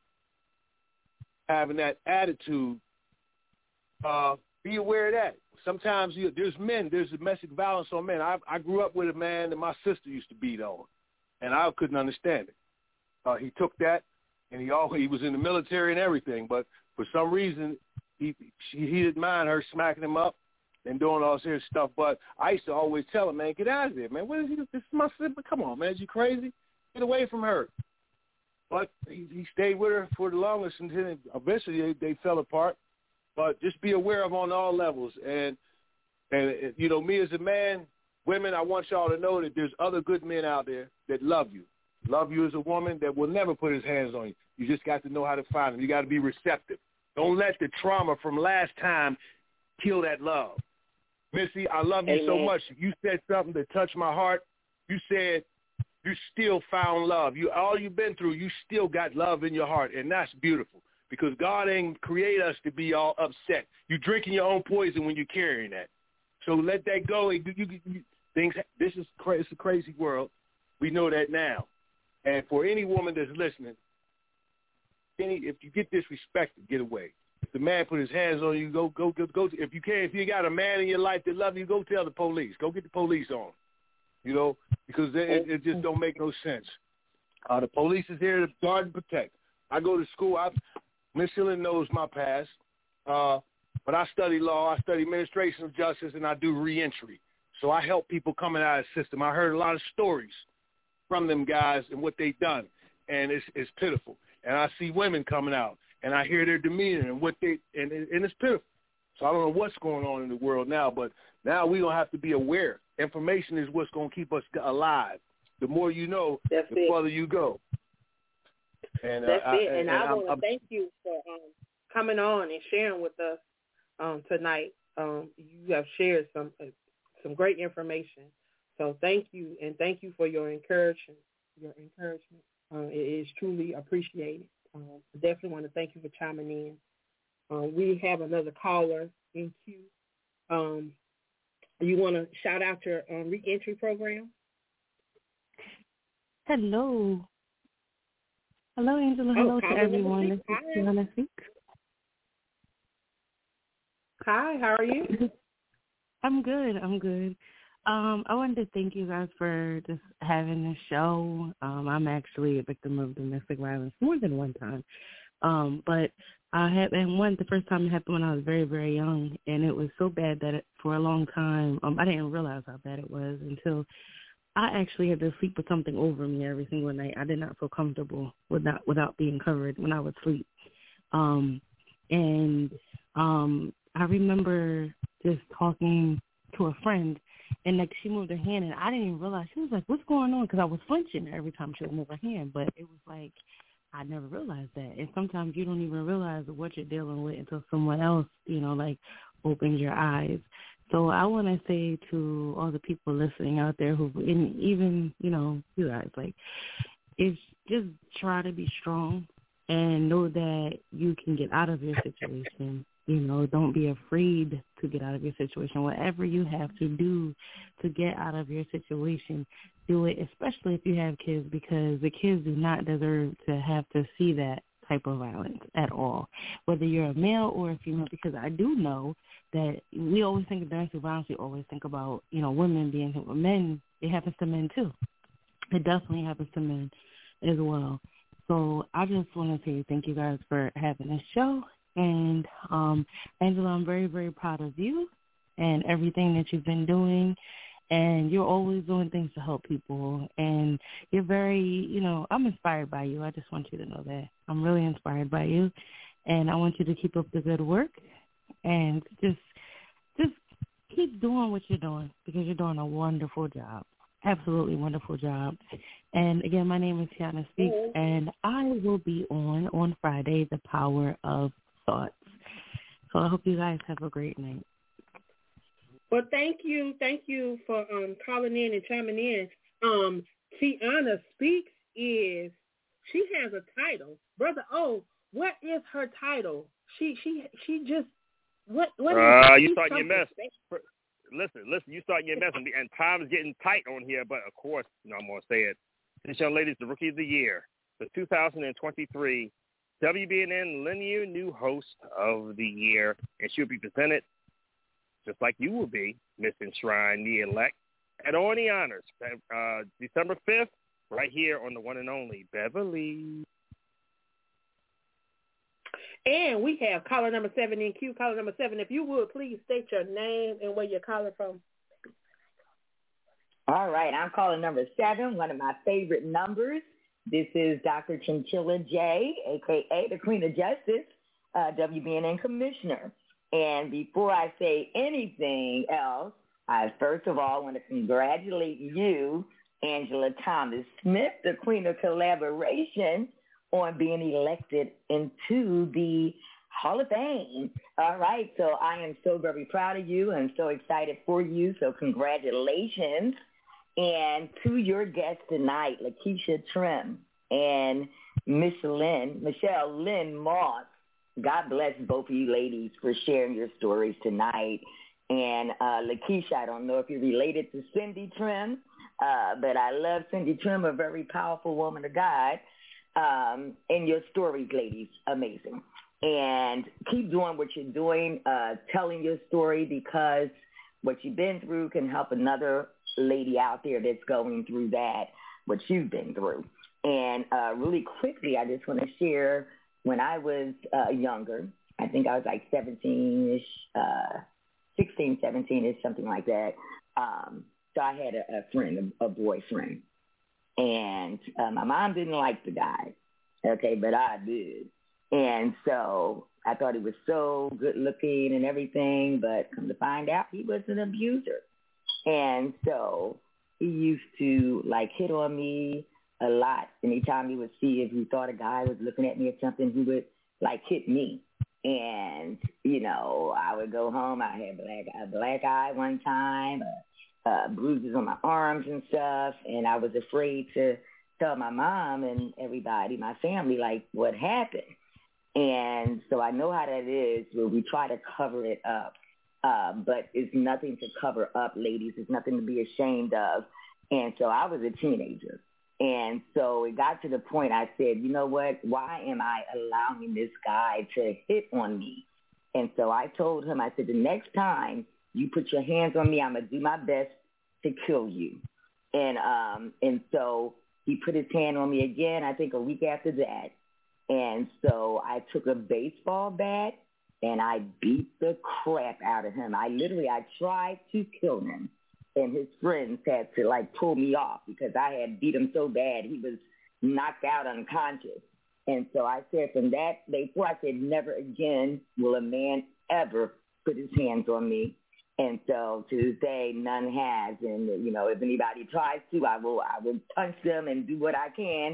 [SPEAKER 16] having that attitude, uh, be aware of that. Sometimes you, there's men, there's domestic violence on men. I, I grew up with a man that my sister used to beat on, and I couldn't understand it. Uh, he took that, and he always, he was in the military and everything, but for some reason, he he didn't mind her smacking him up and doing all this stuff. But I used to always tell him, man, get out of there, man. What is he? This is my sister. Come on, man. Is you crazy? Get away from her. But he, he stayed with her for the longest, and then eventually they, they fell apart. But just be aware of on all levels. And, and you know, me as a man, women, I want y'all to know that there's other good men out there that love you. Love you as a woman that will never put his hands on you. You just got to know how to find them. You got to be receptive. Don't let the trauma from last time kill that love. Missy, I love you Amen. So much. You said something that touched my heart. You said you still found love. You all you've been through, you still got love in your heart, and that's beautiful because God ain't create us to be all upset. You're drinking your own poison when you're carrying that. So let that go. You, you, you, things. This is cra- it's a crazy world. We know that now. And for any woman that's listening, any if you get disrespected, get away. If the man put his hands on you, go go go go. If you can, if you got a man in your life that love you, go tell the police. Go get the police on. You know, because it, it just don't make no sense. Uh, the police is here to guard and protect. I go to school. I, Miss Hillin knows my past, uh, but I study law. I study administration of justice, and I do reentry. So I help people coming out of the system. I heard a lot of stories from them guys and what they've done, and it's it's pitiful. And I see women coming out, and I hear their demeanor and what they and and it's pitiful. So I don't know what's going on in the world now, but now we don't have to be aware. Information is what's going to keep us alive. The more you know, That's the it. further you go.
[SPEAKER 4] And That's uh, it. I, and, and I want to thank you for um, coming on and sharing with us um, tonight. Um, you have shared some uh, some great information. So thank you, and thank you for your encouragement. Your encouragement, uh, it is truly appreciated. Um, I definitely want to thank you for chiming in. Uh, we have another caller in queue. Um, you want to shout out your um, reentry program?
[SPEAKER 6] Hello. Hello, Angela. Hello oh, to everyone. This is Joanna Speak.
[SPEAKER 4] Hi, how are you?
[SPEAKER 6] I'm good. I'm good. Um, I wanted to thank you guys for just having this show. Um, I'm actually a victim of domestic violence more than one time. Um, but I had, and one, the first time it happened when I was very, very young, and it was so bad that it, for a long time, um, I didn't realize how bad it was until I actually had to sleep with something over me every single night. I did not feel comfortable without, without being covered when I would sleep. Um, and um, I remember just talking to a friend, and like she moved her hand, and I didn't even realize. She was like, "What's going on?" Because I was flinching every time she would move her hand. But it was like I never realized that. And sometimes you don't even realize what you're dealing with until someone else, you know, like opens your eyes. So I want to say to all the people listening out there who, and even, you know, you guys, like, it's just try to be strong and know that you can get out of your situation. You know, don't be afraid to get out of your situation. Whatever you have to do to get out of your situation, do it, especially if you have kids, because the kids do not deserve to have to see that type of violence at all, whether you're a male or a female, because I do know that we always think of domestic violence, we always think about, you know, women being hit, but men, it happens to men too. It definitely happens to men as well. So I just want to say thank you guys for having this show. And, um, Angela, I'm very, very proud of you and everything that you've been doing. And you're always doing things to help people. And you're very, you know, I'm inspired by you. I just want you to know that. I'm really inspired by you. And I want you to keep up the good work. And just just keep doing what you're doing, because you're doing a wonderful job. Absolutely wonderful job. And, again, my name is Tiana Speaks, and I will be on on Friday, The Power of Thoughts. So I hope you guys have a great night.
[SPEAKER 4] Well, thank you. Thank you for um, calling in and chiming in. Um, Tiana Speaks is, she has a title. Brother O, what is her title? She she she just, what what is
[SPEAKER 13] uh,
[SPEAKER 4] she
[SPEAKER 13] you starting your mess.
[SPEAKER 4] special?
[SPEAKER 13] Listen, listen, you starting your mess, and, and time's getting tight on here, but of course, you know, I'm going to say it. This young lady is the Rookie of the Year, the two thousand twenty-three W B N N Linear New Host of the Year, and she'll be presented, just like you will be, Miss Enshrine the Elect, at On the Honors, uh, December fifth, right here on the one and only Beverly.
[SPEAKER 4] And we have caller number seven in queue. Caller number seven, if you would, please state your name and where you're calling from.
[SPEAKER 3] All right, I'm calling number seven, one of my favorite numbers. This is Doctor Chinchilla J, a k a the Queen of Justice, uh, W B N N Commissioner. And before I say anything else, I first of all want to congratulate you, Angela Thomas Smith, the Queen of Collaboration, on being elected into the Hall of Fame. All right, so I am so very proud of you and so excited for you, so congratulations. And to your guests tonight, Lakeisha Trim and Miss Lynn, Michelle Lynn Moss, God bless both of you ladies for sharing your stories tonight. And uh, Lakeisha, I don't know if you're related to Cindy Trim, uh, but I love Cindy Trim, a very powerful woman of God. Um, and your stories, ladies, amazing. And keep doing what you're doing, uh, telling your story, because what you've been through can help another lady out there that's going through that, what you've been through. And uh, really quickly, I just want to share, when I was uh, younger, I think I was like seventeen-ish, uh, sixteen, seventeen-ish, something like that. Um, so I had a, a friend, a, a boyfriend. And uh, my mom didn't like the guy, okay, but I did. And so I thought he was so good looking and everything, but come to find out, he was an abuser. And so he used to, like, hit on me a lot. Anytime he would see if he thought a guy was looking at me or something, he would, like, hit me. And, you know, I would go home. I had black, a black eye one time, uh, Uh, bruises on my arms and stuff, and I was afraid to tell my mom and everybody, my family, like, what happened. And so I know how that is, where we try to cover it up, uh, but it's nothing to cover up, ladies. It's nothing to be ashamed of. And so I was a teenager, and so it got to the point I said, you know what, why am I allowing this guy to hit on me? And so I told him, I said, the next time you put your hands on me, I'm going to do my best to kill you. And um, and so he put his hand on me again, I think a week after that. And so I took a baseball bat and I beat the crap out of him. I literally, I tried to kill him. And his friends had to, like, pull me off because I had beat him so bad he was knocked out unconscious. And so I said from that day forward, I said, never again will a man ever put his hands on me. And so to this day, none has. And, you know, if anybody tries to, I will I will punch them and do what I can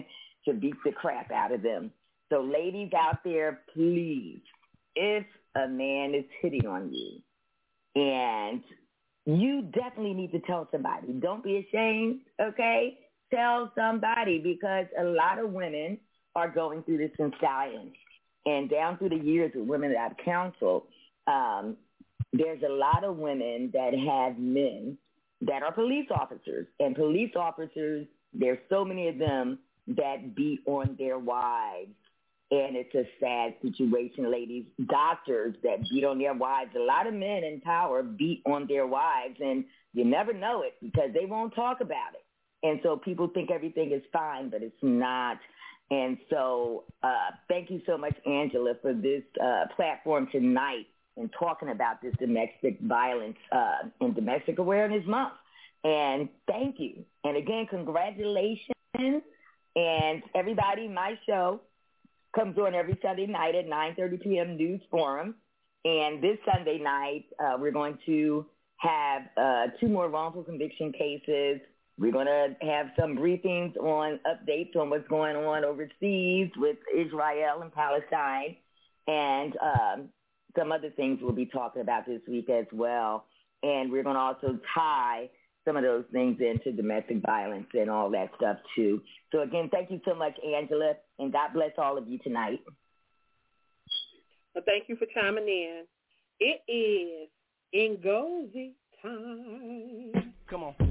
[SPEAKER 3] to beat the crap out of them. So ladies out there, please, if a man is hitting on you, and you definitely need to tell somebody. Don't be ashamed, okay? Tell somebody, because a lot of women are going through this in silence. And down through the years with women that I've counseled, um, there's a lot of women that have men that are police officers. And police officers, there's so many of them that beat on their wives. And it's a sad situation, ladies. Doctors that beat on their wives. A lot of men in power beat on their wives, and you never know it because they won't talk about it. And so people think everything is fine, but it's not. And so uh, thank you so much, Angela, for this uh, platform tonight and talking about this domestic violence uh, and Domestic Awareness Month. And thank you. And again, congratulations. And everybody, my show comes on every Sunday night at nine thirty p.m. News Forum. And this Sunday night, uh, we're going to have uh, two more wrongful conviction cases. We're going to have some briefings on updates on what's going on overseas with Israel and Palestine, and um, some other things we'll be talking about this week as well. And we're going to also tie some of those things into domestic violence and all that stuff too. So again, thank you so much, Angela, and God bless all of you tonight.
[SPEAKER 4] Well, thank you for chiming in. It is Ngozi time.
[SPEAKER 5] Come on.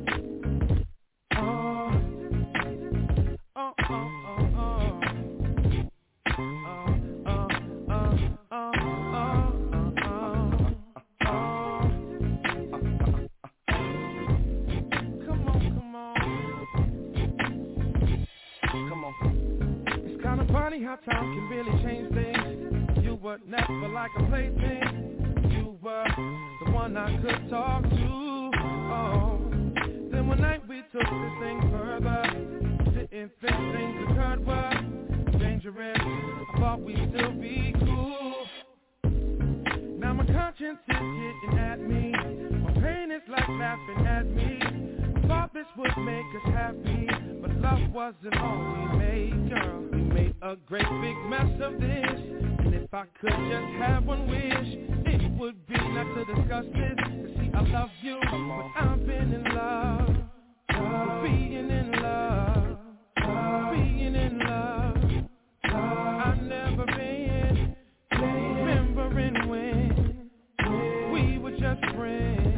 [SPEAKER 5] Oh, oh, oh, oh, oh. Funny how time can really change things. You were never like a plaything. You were the one I could talk to. Oh, then one night we took this thing further. Didn't think things occurred were dangerous. I thought we'd still be cool. Now my conscience is getting at me. My pain is like laughing at me. I thought this would make us happy, but love wasn't all we made, girl. We made a great big mess of this, and if I could just have one wish, it would be not to discuss this. To see, I love you, but I've been in love, love. Being in love, love. Being in love, love. I've never been, remembering when we were just friends.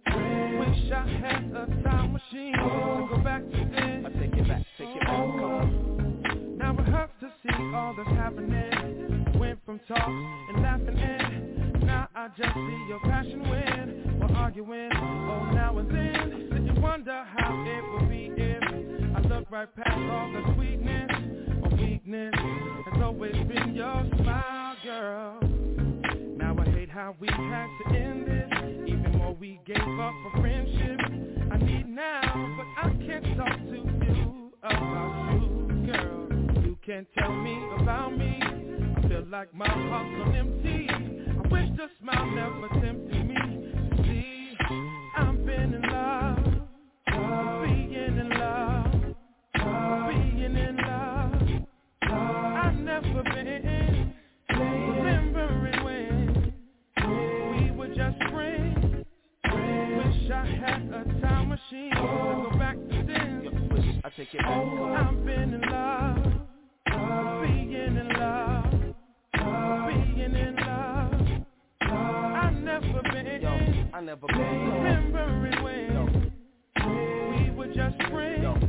[SPEAKER 5] Wish I had a time machine to go back to then. I take it back, take it back, come on. Now it hurts to see all that's happening. Went from talks and laughing in. Now I just see your passion win. We're arguing, oh now and then. I sit and wonder how it would be if I look right past all the sweetness or weakness. Has always been your smile, girl. Now I hate how we had to end this. Even more we gave up for friendship. I need now, but I can't talk to you about you, girl. You can't tell me about me. I feel like my heart's on empty. I wish the smile never tempted me. See, I've been in love, love. Being in love, love. Being in love, love. I've never been remembering when we were just friends. Wish I had a time machine to go back to then. Wish I take it back. I've been in love, love. Being in love, love. Being in love, love. I've never been, Yo, I never been remembering when Yo. we were just friends. Yo.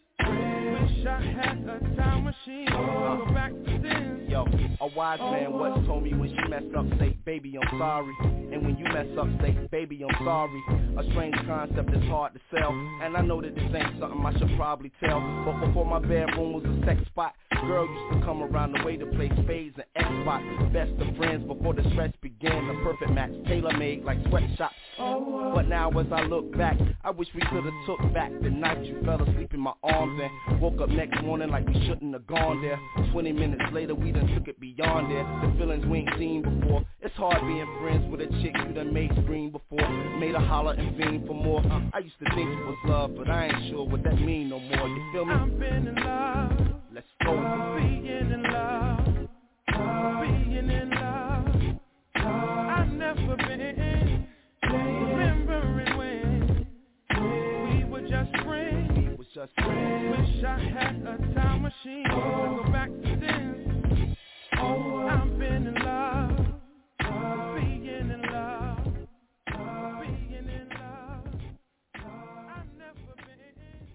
[SPEAKER 5] Wish I had a time machine to go back to then. Yo, a wise man once told me when she messed up, say, baby, I'm sorry. And when you mess up, say, baby, I'm sorry. A strange concept that's hard to sell, and I know that this ain't something I should probably tell. But before my bedroom was a sex spot, girl used to come around the way to play spades and Xbox. Best of friends before the stress began.
[SPEAKER 15] began. The perfect match, tailor-made like sweatshops. But now as I look back, I wish we could've took back the night you fell asleep in my arms and woke up next morning like we shouldn't have gone there. Twenty minutes later, we done took it beyond there. The feelings we ain't seen before. It's hard being friends with a chick you done made scream before. Made her holler and fiend for more. I used to think it was love, but I ain't sure what that mean no more. You feel me?
[SPEAKER 10] I've been in love.
[SPEAKER 15] Let's go.
[SPEAKER 10] Being in love. Being in love. I've never been. Remembering when we were just friends.
[SPEAKER 15] We was just friends.
[SPEAKER 10] Wish I had a time machine to go back to then. I've been in love. Being in love. Being in love. I've never been.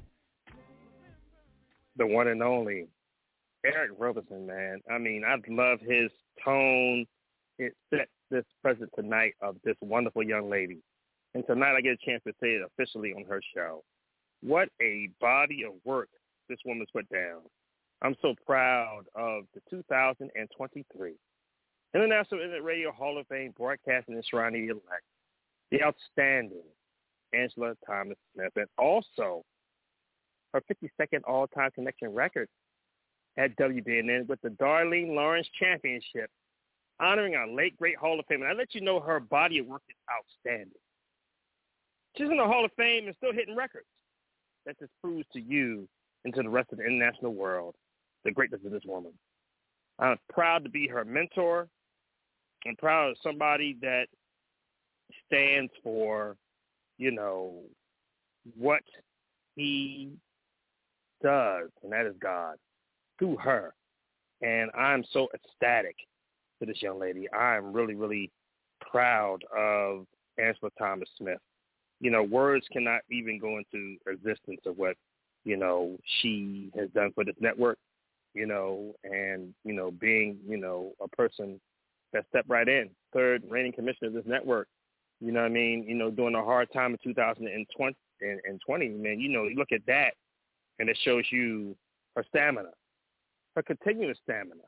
[SPEAKER 13] The one and only Eric Roberson, man. I mean, I love his tone. It set this present tonight of this wonderful young lady. And tonight I get a chance to say it officially on her show. What a body of work this woman's put down. I'm so proud of the two thousand twenty-three International Internet Radio Hall of Fame Broadcasting Enshrinee elect, the outstanding Angela Thomas Smith, and also her fifty-second all-time connection record at W B N N with the Darlene Lawrence Championship, honoring our late, great Hall of Fame. And I let you know her body of work is outstanding. She's in the Hall of Fame and still hitting records. That just proves to you and to the rest of the international world the greatness of this woman. I'm proud to be her mentor. I'm proud of somebody that stands for, you know, what he does, and that is God, through her. And I'm so ecstatic to this young lady. I'm really, really proud of Angela Thomas Smith. You know, words cannot even go into existence of what, you know, she has done for this network, you know, and, you know, being, you know, a person that stepped right in, third reigning commissioner of this network, you know what I mean, you know, during a hard time in two thousand twenty, man, you know, you look at that and it shows you her stamina, her continuous stamina,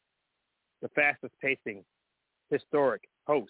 [SPEAKER 13] the fastest pacing historic host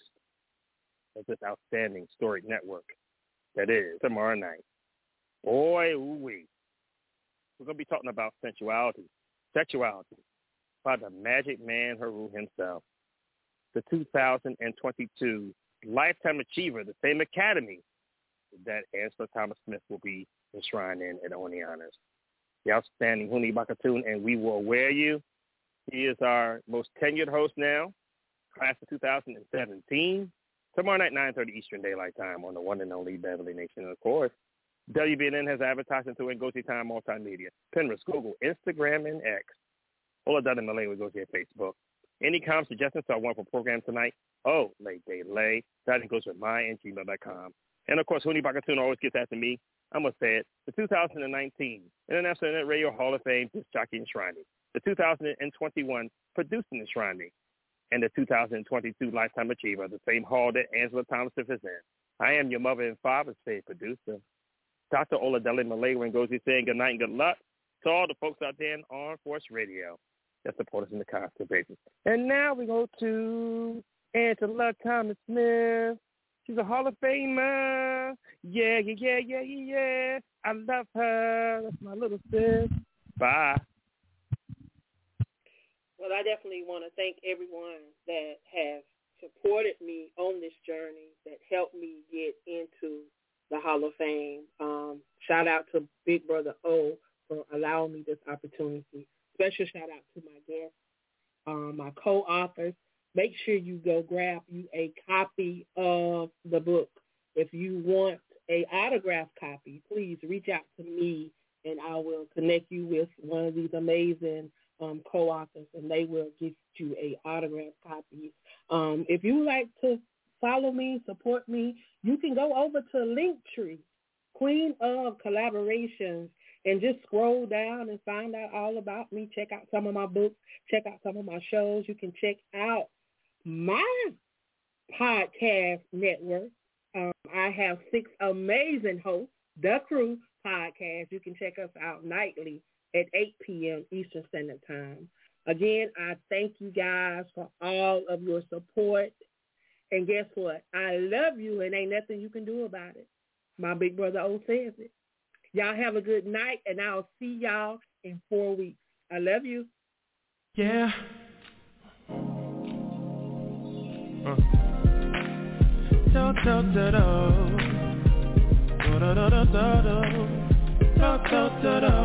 [SPEAKER 13] of this outstanding storied network that is tomorrow night. Boy, ooh-wee. We're going to be talking about sensuality, sexuality, by the magic man, Heru himself. The two thousand twenty-two Lifetime Achiever, the same academy that Angela Thomas Smith will be enshrined in at Oni Honors. The outstanding Huni Bakatoon, and we will wear you. He is our most tenured host now, class of two thousand seventeen. Tomorrow night, nine thirty Eastern Daylight Time on the one and only Beverly Nation. And of course, W B N N has advertising to Ngozi Time Multimedia, Pinterest, Google, Instagram, and X. All of that in Malay with Ngozi at Facebook. Any comments, suggestions to our wonderful program tonight? Oh, late day lay. That goes with my and gmail dot com. And of course, Huni Bakatoon always gets after me. I'm going to say it. The two thousand nineteen International Internet Radio Hall of Fame Disc Jockey Enshrinee. The two thousand twenty-one Producing Enshrinee. And the two thousand twenty-two Lifetime Achiever, the same hall that Angela Thomas is in. I am your mother and father's favorite producer, Doctor Oladele Malay Ngozi, saying good night and good luck to all the folks out there in Armed Force Radio that support us in the constant basis. And now we go to Angela Thomas Smith. She's a Hall of Famer. Yeah, yeah, yeah, yeah, yeah. I love her. That's my little sis. Bye.
[SPEAKER 4] Well, I definitely want to thank everyone that has supported me on this journey, that helped me get into the Hall of Fame. Um, shout out to Big Brother O for allowing me this opportunity. Special shout out to my guests, um, my co-authors. Make sure you go grab you a copy of the book. If you want a autographed copy, please reach out to me and I will connect you with one of these amazing um, co-authors, and they will give you a autographed copy. Um, if you like to follow me, support me, you can go over to Linktree, Queen of Collaborations, and just scroll down and find out all about me. Check out some of my books. Check out some of my shows. You can check out my podcast network. Um, I have six amazing hosts, The Crew Podcast. You can check us out nightly at eight p.m. Eastern Standard Time. Again, I thank you guys for all of your support. And guess what? I love you, and ain't nothing you can do about it. My big brother O says it. Y'all have a good night, and I'll see y'all in four weeks. I love you.
[SPEAKER 10] Yeah. Uh. Do, do, do, do. Do, do, do, do, do. Do, do, do, do.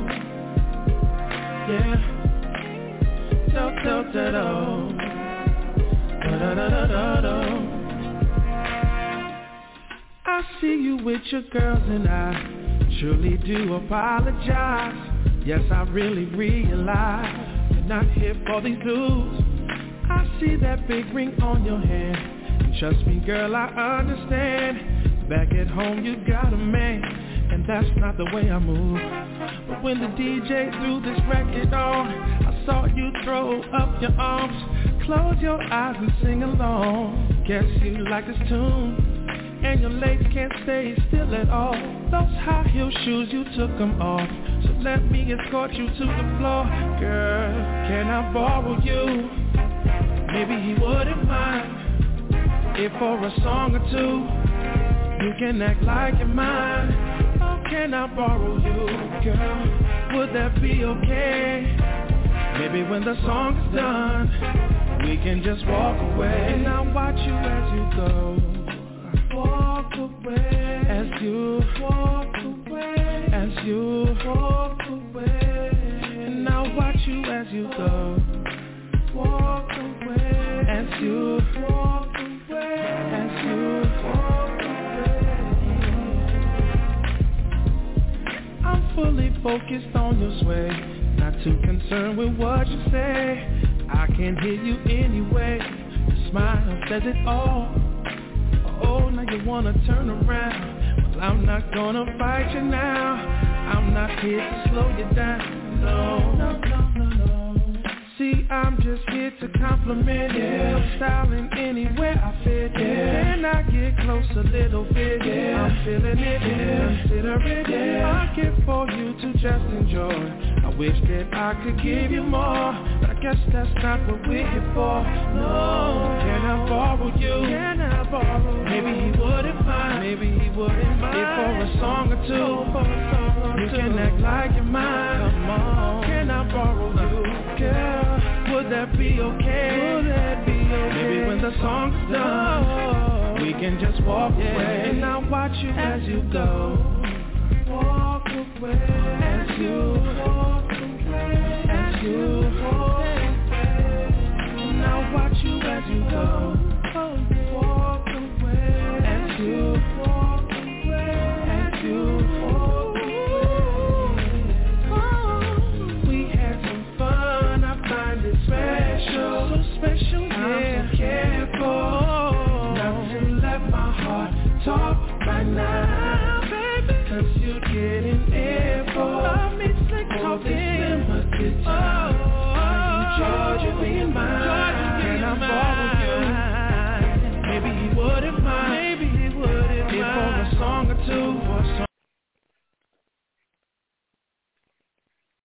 [SPEAKER 10] Yeah. Do, do, do, do. Do, do, do, do, do. I see you with your girls and I truly do apologize. Yes, I really realize you're not here for these blues. I see that big ring on your hand. And trust me, girl, I understand. Back at home, you got a man, and that's not the way I move. But when the D J threw this record on, I saw you throw up your arms, close your eyes and sing along. Guess you like this tune. And your legs can't stay still at all. Those high heel shoes, you took them off. So let me escort you to the floor. Girl, can I borrow you? Maybe he wouldn't mind if for a song or two you can act like you're mine. Oh, can I borrow you, girl? Would that be okay? Maybe when the song's done, we can just walk away. And I'll watch you as you go. Walk away, as you walk away, as you walk away, and I'll watch you as you go. Walk away, as you walk away, as you walk away. I'm fully focused on your sway, not too concerned with what you say. I can hear you anyway. Your smile says it all. Oh, now you wanna turn around. Well, I'm not gonna fight you now. I'm not here to slow you down. No, no, no, no, no. See, I'm just here to compliment you. Yeah. I'm styling anywhere I fit. Yeah. Can I get close a little bit? Yeah. I'm feeling it. Yeah. Consider it. Yeah. I get for you to just enjoy. I wish that I could give you more, but I guess that's not what we're here for. No, can I borrow you? Can I borrow? Maybe he wouldn't mind. Maybe he wouldn't mind. If for a song or two, oh, for a song or you two. Can act like you're mine. Come on, can I borrow you, girl? Would that be okay? Would that be okay? Maybe when the song's done, we can just walk yeah. away. And I'll watch you as you go. Walk away, as you walk away, as you walk away. And I'll watch you as you go. Walk away, as you walk away, as you walk away. We had some fun, I find it special, so special, yeah. I'm so careful not to let my heart talk right now, baby, cause you're getting airful. Love me slick talking, oh, oh, oh, Georgia being mine. Can I fall?